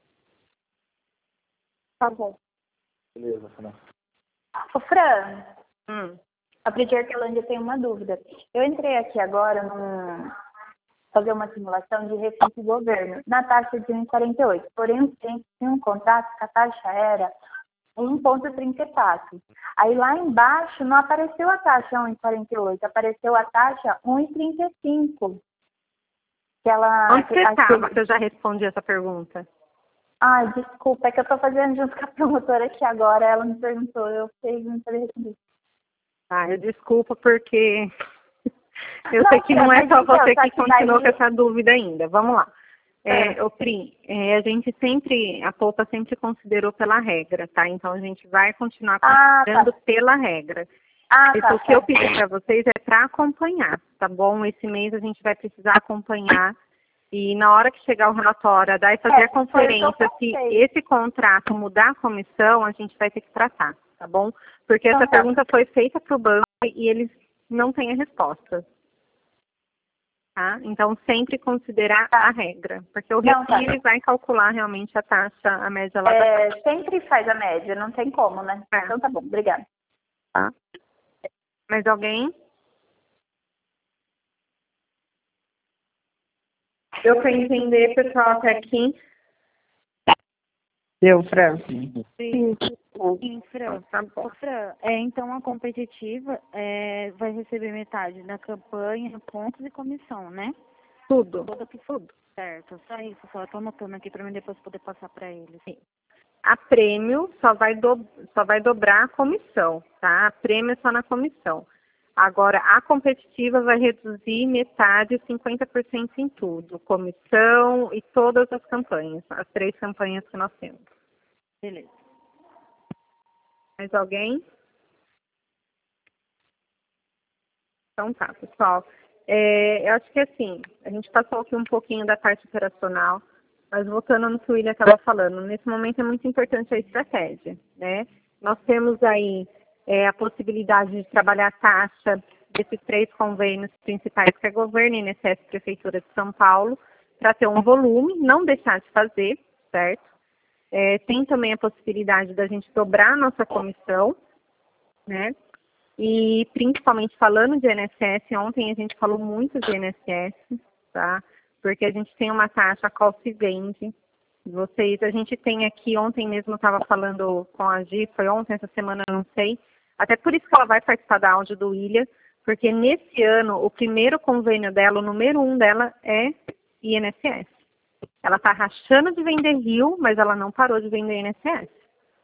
Tá bom. Beleza, Fran. Ô, Fran, Hum. a Bridge Hortelândia tem uma dúvida. Eu entrei aqui agora num fazer uma simulação de receita de governo na taxa de um vírgula quarenta e oito. Porém, eu tinha um contrato que a taxa era um vírgula trinta e quatro. Aí lá embaixo não apareceu a taxa um vírgula quarenta e oito, apareceu a taxa um vírgula trinta e cinco. Que ela, Onde você acho estava que- que eu já respondi essa pergunta? Ai, desculpa, é que eu tô fazendo junto com a promotora aqui agora, ela me perguntou, eu sei, não sabia responder. Ah, eu desculpa porque eu Não, sei que não Fran, é mas só então, você só que que continuou daí- com essa dúvida ainda. Vamos lá. É, É. ô, Pri, é, a gente sempre, a Poupa sempre considerou pela regra, tá? Então a gente vai continuar Ah, considerando tá. pela regra. Ah, Isso, tá, o que eu tá. pedi para vocês é para acompanhar, tá bom? Esse mês a gente vai precisar acompanhar e na hora que chegar o relatório, a DAI fazer É, a conferência, foi o que se eu pensei. esse contrato mudar a comissão, a gente vai ter que tratar, tá bom? Porque Então essa tá. pergunta foi feita para o banco e eles não têm a resposta. Tá? Então, sempre considerar a regra, porque o Não, tá. refil ele vai calcular realmente a taxa, a média lá da É, taxa. sempre faz a média, não tem como, né? É. Então tá bom, obrigada. Tá? Mais alguém? Deu para entender, pessoal, até aqui? Deu, Fran? Sim, sim, Fran. Tá bom. Ô, Fran, é, então a competitiva é, vai receber metade da campanha, pontos e comissão, né? Tudo. Toda por tudo. Certo, só isso, só estou anotando aqui para mim depois poder passar para eles. Sim. A prêmio só vai, do, só vai dobrar a comissão, tá? A prêmio é só na comissão. Agora, a competitiva vai reduzir metade, cinquenta por cento em tudo. Comissão e todas as campanhas, as três campanhas que nós temos. Beleza. Mais alguém? Então tá, pessoal. É, eu acho que assim, a gente passou aqui um pouquinho da parte operacional, mas voltando no que o William estava falando, nesse momento é muito importante a estratégia, né? Nós temos aí é, a possibilidade de trabalhar a taxa desses três convênios principais, que é governo, I N S S e Prefeitura de São Paulo, para ter um volume, não deixar de fazer, certo? É, tem também a possibilidade da gente dobrar a nossa comissão, né? E principalmente falando de I N S S, ontem a gente falou muito de I N S S, tá? Porque a gente tem uma taxa a qual se vende. Vocês, a gente tem aqui, ontem mesmo eu estava falando com a Gi, foi ontem, essa semana eu não sei, até por isso que ela vai participar da áudio do William, porque nesse ano o primeiro convênio dela, o número um dela é I N S S. Ela está rachando de vender Rio, mas ela não parou de vender I N S S.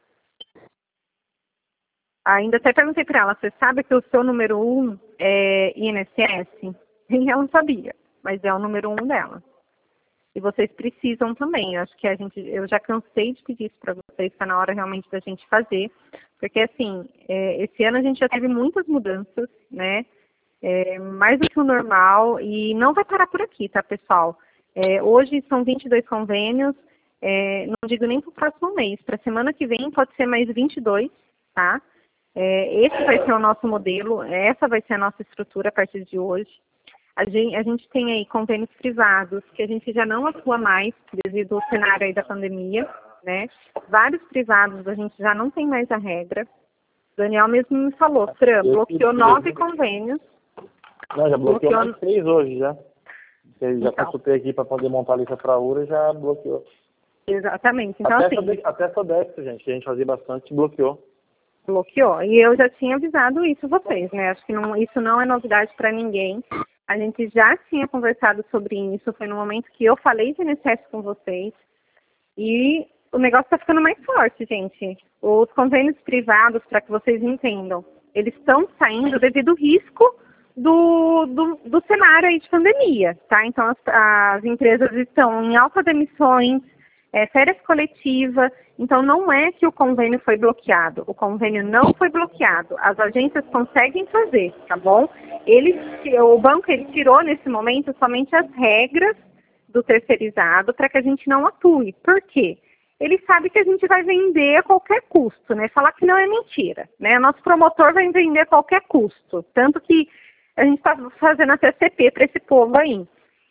Ainda até perguntei para ela, você sabe que o seu número um é I N S S? E ela não sabia, mas é o número um dela. E vocês precisam também. Eu acho que a gente, eu já cansei de pedir isso para vocês, está na hora realmente da gente fazer. Porque assim, é, esse ano a gente já teve muitas mudanças, né? É, mais do que o normal, e não vai parar por aqui, tá, pessoal? É, hoje são vinte e dois convênios, é, não digo nem para o próximo mês, para a semana que vem pode ser mais vinte e dois, tá? É, esse vai ser o nosso modelo, essa vai ser a nossa estrutura a partir de hoje. A gente, a gente tem aí convênios privados, que a gente já não atua mais devido ao cenário aí da pandemia, né? Vários privados a gente já não tem mais a regra. O Daniel mesmo me falou, Fran, bloqueou nove convênios. Não, já bloqueou, bloqueou mais três hoje já. Eu já Então. consultei aqui para poder montar a lista para a U R A e já bloqueou. Exatamente. Então, até assim, Sodexo, até Sodexo, gente, que a gente fazia bastante, bloqueou. bloqueou. E eu já tinha avisado isso vocês, né? Acho que não, isso não é novidade para ninguém. A gente já tinha conversado sobre isso, foi no momento que eu falei de I N S S com vocês. E o negócio está ficando mais forte, gente. Os convênios privados, para que vocês entendam, eles estão saindo devido ao risco do, do, do cenário aí de pandemia, tá? Então, as, as empresas estão em alta demissões, é, férias coletivas. Então, não é que o convênio foi bloqueado. O convênio não foi bloqueado. As agências conseguem fazer, tá bom? Ele, o banco ele tirou, nesse momento, somente as regras do terceirizado para que a gente não atue. Por quê? Ele sabe que a gente vai vender a qualquer custo, né? Falar que não é mentira, né? Nosso promotor vai vender a qualquer custo. Tanto que a gente está fazendo até C P para esse povo aí.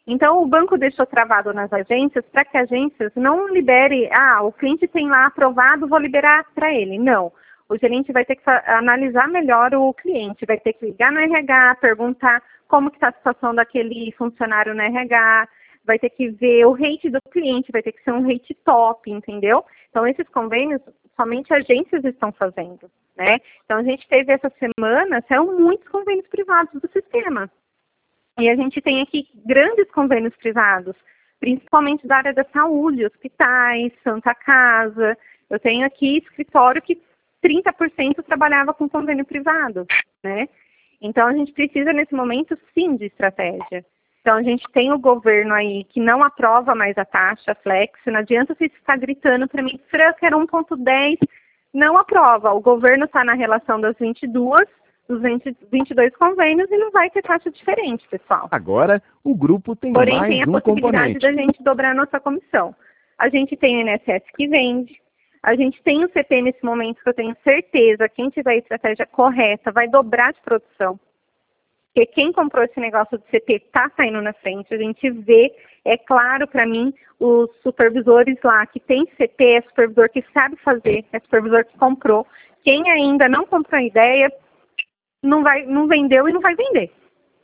Então, o banco deixou travado nas agências para que as agências não libere, ah, o cliente tem lá aprovado, vou liberar para ele. Não. O gerente vai ter que analisar melhor o cliente, vai ter que ligar no R H, perguntar como que está a situação daquele funcionário no R H, vai ter que ver o rate do cliente, vai ter que ser um rate top, entendeu? Então, esses convênios, somente agências estão fazendo, né? Então, a gente teve essa semana, saiu muitos convênios privados do sistema. E a gente tem aqui grandes convênios privados, principalmente da área da saúde, hospitais, Santa Casa. Eu tenho aqui escritório que trinta por cento trabalhava com convênio privado, né? Então, a gente precisa, nesse momento, sim, de estratégia. Então, a gente tem o governo aí que não aprova mais a taxa flex. Não adianta vocês ficar gritando para mim, Fran, que era um ponto dez, não aprova. O governo está na relação das vinte e duas, dos vinte, vinte e dois convênios e não vai ter taxa diferente, pessoal. Agora, o grupo tem Porém, mais tem a um possibilidade componente. da gente dobrar a nossa comissão. A gente tem o I N S S que vende, a gente tem o C P nesse momento que eu tenho certeza, quem tiver a estratégia correta vai dobrar de produção. Porque quem comprou esse negócio de C P está saindo na frente, a gente vê, é claro para mim, os supervisores lá que tem C P, é supervisor que sabe fazer, é supervisor que comprou. Quem ainda não comprou a ideia, não, vai, não vendeu e não vai vender.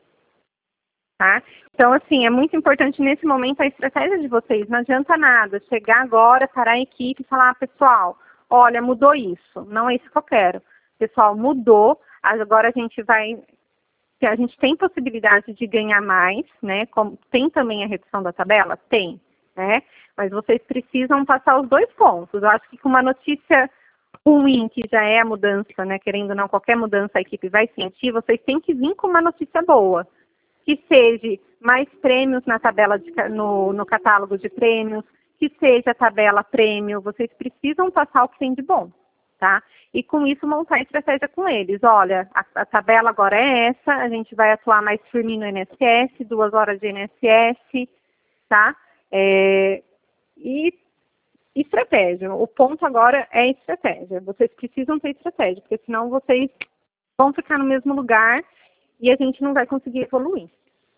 Tá? Então, assim, é muito importante nesse momento a estratégia de vocês. Não adianta nada chegar agora, parar a equipe e falar, ah, pessoal, olha, mudou isso. Não é isso que eu quero. Pessoal, mudou, agora a gente vai... A gente tem possibilidade de ganhar mais, né? Como tem também a redução da tabela? Tem, né? Mas vocês precisam passar os dois pontos. Eu acho que com uma notícia ruim, que já é a mudança, né? Querendo ou não, qualquer mudança a equipe vai sentir, vocês têm que vir com uma notícia boa. Que seja mais prêmios na tabela, de, no, no catálogo de prêmios, que seja a tabela prêmio, vocês precisam passar o que tem de bom, tá? E com isso montar a estratégia com eles. Olha, a, a tabela agora é essa, a gente vai atuar mais firme no I N S S, duas horas de I N S S, tá? É, e estratégia. O ponto agora é estratégia. Vocês precisam ter estratégia, porque senão vocês vão ficar no mesmo lugar e a gente não vai conseguir evoluir.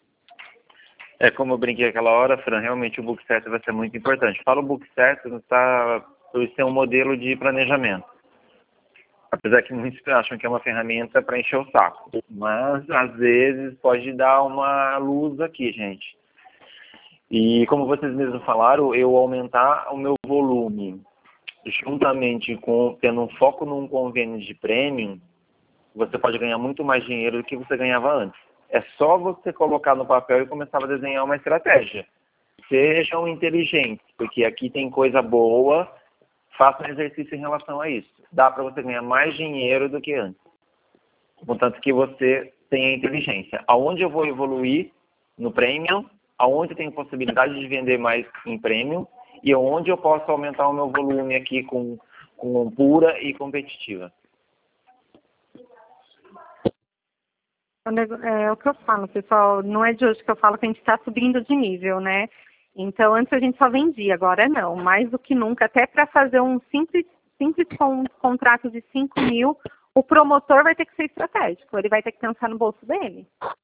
É, como eu brinquei aquela hora, Fran, realmente o book certo vai ser muito importante. Fala o book certo, está por ser um modelo de planejamento. Apesar que muitos acham que é uma ferramenta para encher o saco. Mas, às vezes, pode dar uma luz aqui, gente. E, como vocês mesmos falaram, eu aumentar o meu volume, juntamente com tendo um foco num convênio de prêmio, você pode ganhar muito mais dinheiro do que você ganhava antes. É só você colocar no papel e começar a desenhar uma estratégia. Sejam inteligentes, porque aqui tem coisa boa, faça um exercício em relação a isso. Dá para você ganhar mais dinheiro do que antes. Contanto que você tenha inteligência. Aonde eu vou evoluir no premium, aonde eu tenho possibilidade de vender mais em premium e onde eu posso aumentar o meu volume aqui com, com pura e competitiva. É o que eu falo, pessoal, não é de hoje que eu falo que a gente está subindo de nível, né? Então, antes a gente só vendia, agora não, mais do que nunca, até para fazer um simples, simples com, contrato de cinco mil, o promotor vai ter que ser estratégico, ele vai ter que pensar no bolso dele.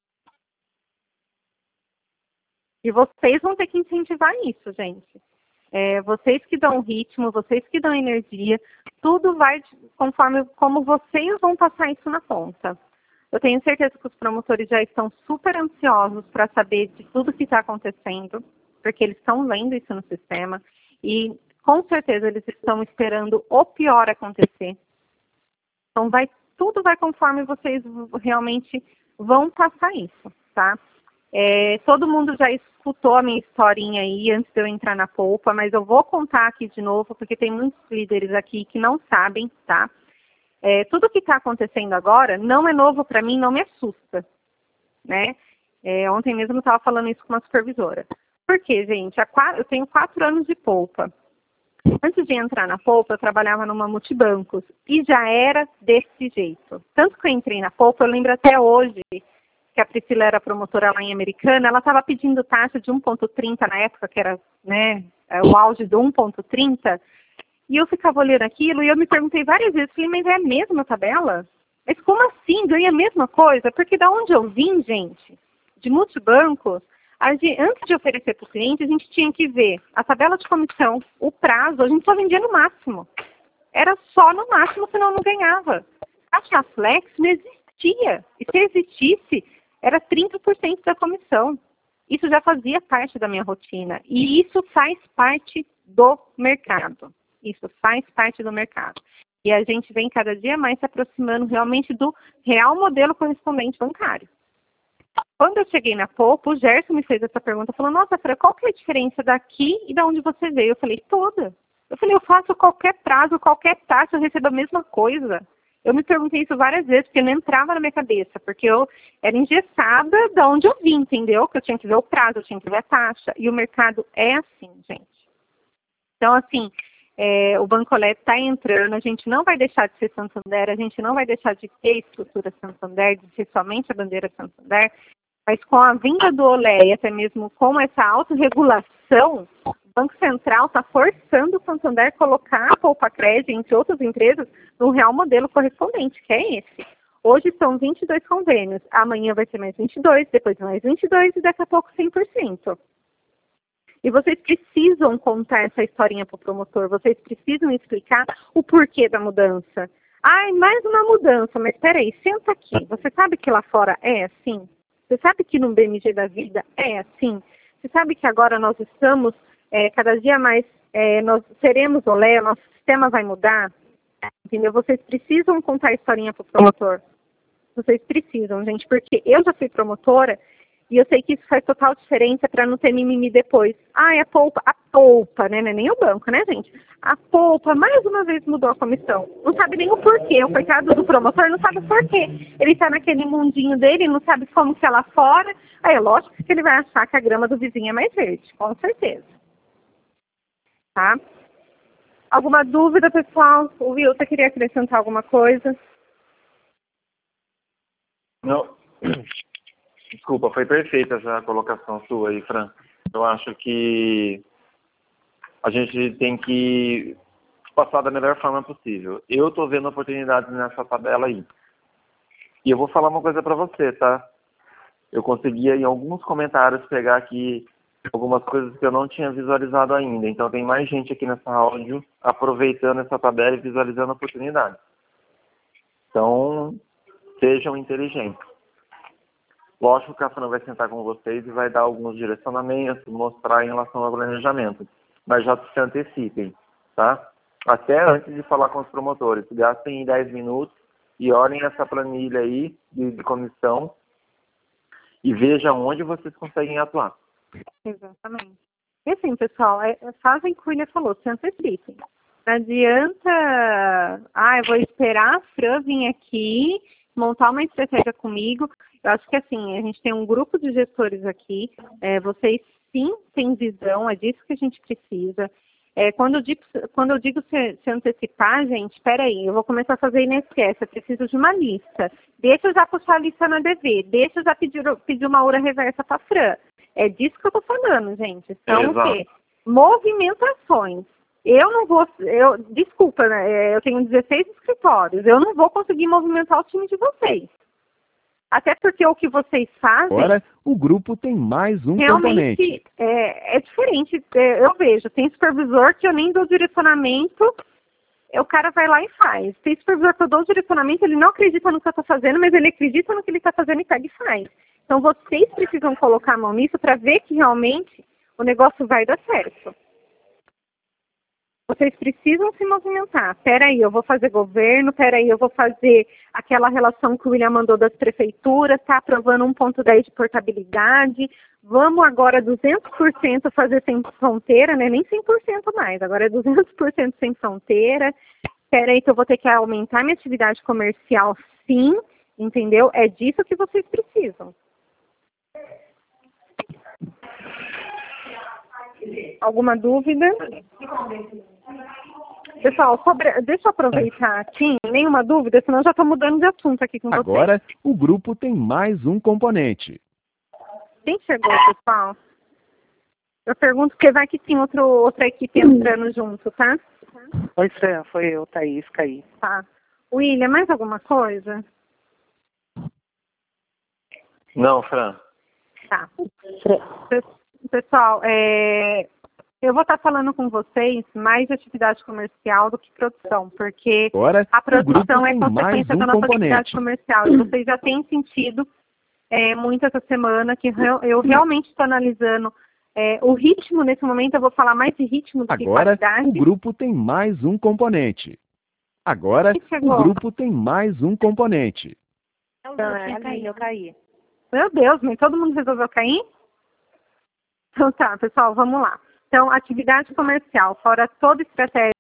E vocês vão ter que incentivar isso, gente. É, vocês que dão ritmo, vocês que dão energia, tudo vai conforme como vocês vão passar isso na ponta. Eu tenho certeza que os promotores já estão super ansiosos para saber de tudo que está acontecendo, porque eles estão vendo isso no sistema e com certeza eles estão esperando o pior acontecer. Então vai, tudo vai conforme vocês realmente vão passar isso, tá? É, todo mundo já escutou a minha historinha aí antes de eu entrar na polpa, mas eu vou contar aqui de novo, porque tem muitos líderes aqui que não sabem, tá? É, tudo que está acontecendo agora não é novo para mim, não me assusta, né? É, ontem mesmo eu estava falando isso com uma supervisora. Por quê, gente? Há quatro, eu tenho quatro anos de polpa. Antes de entrar na polpa, eu trabalhava numa multibancos e já era desse jeito. Tanto que eu entrei na polpa, eu lembro até hoje que a Priscila era promotora lá em Americana, ela estava pedindo taxa de um ponto trinta na época, que era, né, o auge do um ponto trinta. E eu ficava olhando aquilo e eu me perguntei várias vezes, falei, mas é a mesma tabela? Mas como assim? Ganha a mesma coisa? Porque da onde eu vim, gente, de multibancos, A gente, antes de oferecer para o cliente, a gente tinha que ver a tabela de comissão, o prazo, a gente só vendia no máximo. Era só no máximo, senão não ganhava. Taxa flex não existia. E se existisse, era trinta por cento da comissão. Isso já fazia parte da minha rotina. E isso faz parte do mercado. Isso faz parte do mercado. E a gente vem cada dia mais se aproximando realmente do real modelo correspondente bancário. Quando eu cheguei na Poupa, o Gerson me fez essa pergunta, falou, nossa, Fran, qual que é a diferença daqui e da onde você veio? Eu falei, toda. Eu falei, eu faço qualquer prazo, qualquer taxa, eu recebo a mesma coisa. Eu me perguntei isso várias vezes, porque não entrava na minha cabeça, porque eu era engessada de onde eu vim, entendeu? Que eu tinha que ver o prazo, eu tinha que ver a taxa. E o mercado é assim, gente. Então, assim, é, o Bancolé está entrando, a gente não vai deixar de ser Santander, a gente não vai deixar de ter estrutura Santander, de ser somente a bandeira Santander, mas com a vinda do Olé e até mesmo com essa autorregulação, o Banco Central está forçando o Santander a colocar a Poupa Crédito, entre outras empresas, no real modelo correspondente, que é esse. Hoje são vinte e dois convênios, amanhã vai ser mais vinte e dois, depois mais vinte e dois e daqui a pouco cem por cento. E vocês precisam contar essa historinha para o promotor, vocês precisam explicar o porquê da mudança. Ai, mais uma mudança, mas espera aí, senta aqui. Você sabe que lá fora é assim? Você sabe que no B M G da vida é assim? Você sabe que agora nós estamos, é, cada dia mais, é, nós seremos Olé, nosso sistema vai mudar? Entendeu? Vocês precisam contar a historinha para o promotor. Vocês precisam, gente, porque eu já fui promotora e eu sei que isso faz total diferença para não ter mimimi depois. Ah, é a Poupa, a Poupa, né? Não é nem o banco, né, gente? A Poupa, mais uma vez, mudou a comissão. Não sabe nem o porquê. O coitado do promotor não sabe o porquê. Ele está naquele mundinho dele, não sabe como que é lá fora. Aí é lógico que ele vai achar que a grama do vizinho é mais verde, com certeza. Tá? Alguma dúvida, pessoal? O Wilton queria acrescentar alguma coisa? Não. Desculpa, foi perfeita essa colocação sua aí, Fran. Eu acho que a gente tem que passar da melhor forma possível. Eu estou vendo oportunidades nessa tabela aí. E eu vou falar uma coisa para você, tá? Eu conseguia, em alguns comentários, pegar aqui algumas coisas que eu não tinha visualizado ainda. Então, tem mais gente aqui nessa áudio aproveitando essa tabela e visualizando oportunidades. Então, sejam inteligentes. Lógico que a Fran vai sentar com vocês e vai dar alguns direcionamentos, mostrar em relação ao planejamento. Mas já se antecipem, tá? Até antes de falar com os promotores. Gastem dez minutos e olhem essa planilha aí de, de comissão e vejam onde vocês conseguem atuar. Exatamente. E assim, pessoal, é, fazem o que o William falou, se antecipem. Não adianta, ah, eu vou esperar a Fran vir aqui, montar uma estratégia comigo. Eu acho que assim, a gente tem um grupo de gestores aqui, é, vocês sim têm visão, é disso que a gente precisa. É, quando, eu digo, quando eu digo se, se antecipar, gente, espera aí, eu vou começar a fazer I N S S, eu preciso de uma lista. Deixa eu já puxar a lista na D V, deixa eu já pedir, pedir uma hora reversa para a Fran. É disso que eu estou falando, gente. São o quê? Movimentações. Eu não vou, eu, desculpa, né, eu tenho dezesseis escritórios, eu não vou conseguir movimentar o time de vocês. Até porque o que vocês fazem... Agora, o grupo tem mais um realmente componente. É, é diferente. É, eu vejo, tem supervisor que eu nem dou direcionamento, o cara vai lá e faz. Tem supervisor que eu dou direcionamento, ele não acredita no que eu estou fazendo, mas ele acredita no que ele está fazendo e pega e faz. Então, vocês precisam colocar a mão nisso para ver que realmente o negócio vai dar certo. Vocês precisam se movimentar. Peraí, eu vou fazer governo, peraí, eu vou fazer aquela relação que o William mandou das prefeituras, está aprovando um ponto dez de portabilidade, vamos agora duzentos por cento fazer sem fronteira, né? Nem cem por cento mais, agora é duzentos por cento sem fronteira. Peraí que eu vou ter que aumentar minha atividade comercial, sim, entendeu? É disso que vocês precisam. Alguma dúvida? Pessoal, sobre... deixa eu aproveitar aqui, nenhuma dúvida, senão já estou mudando de assunto aqui com vocês. Agora, o grupo tem mais um componente. Quem chegou, pessoal? Eu pergunto porque vai que tem outro, outra equipe entrando junto, tá? Oi, Fran, foi eu, Thaís, caí. Tá. William, mais alguma coisa? Não, Fran. Tá. Pessoal, é, eu vou estar falando com vocês mais de atividade comercial do que produção, porque Agora, a produção o grupo é tem consequência mais um da nossa componente. atividade comercial. E vocês já têm sentido é, muito essa semana que eu realmente estou analisando é, o ritmo nesse momento. Eu vou falar mais de ritmo do que Agora, qualidade. o grupo tem mais um componente. Agora, o grupo tem mais um componente. Eu tinha caído, eu caí. Meu Deus, mas todo mundo resolveu cair? Então tá, pessoal, vamos lá. Então, atividade comercial, fora toda estratégia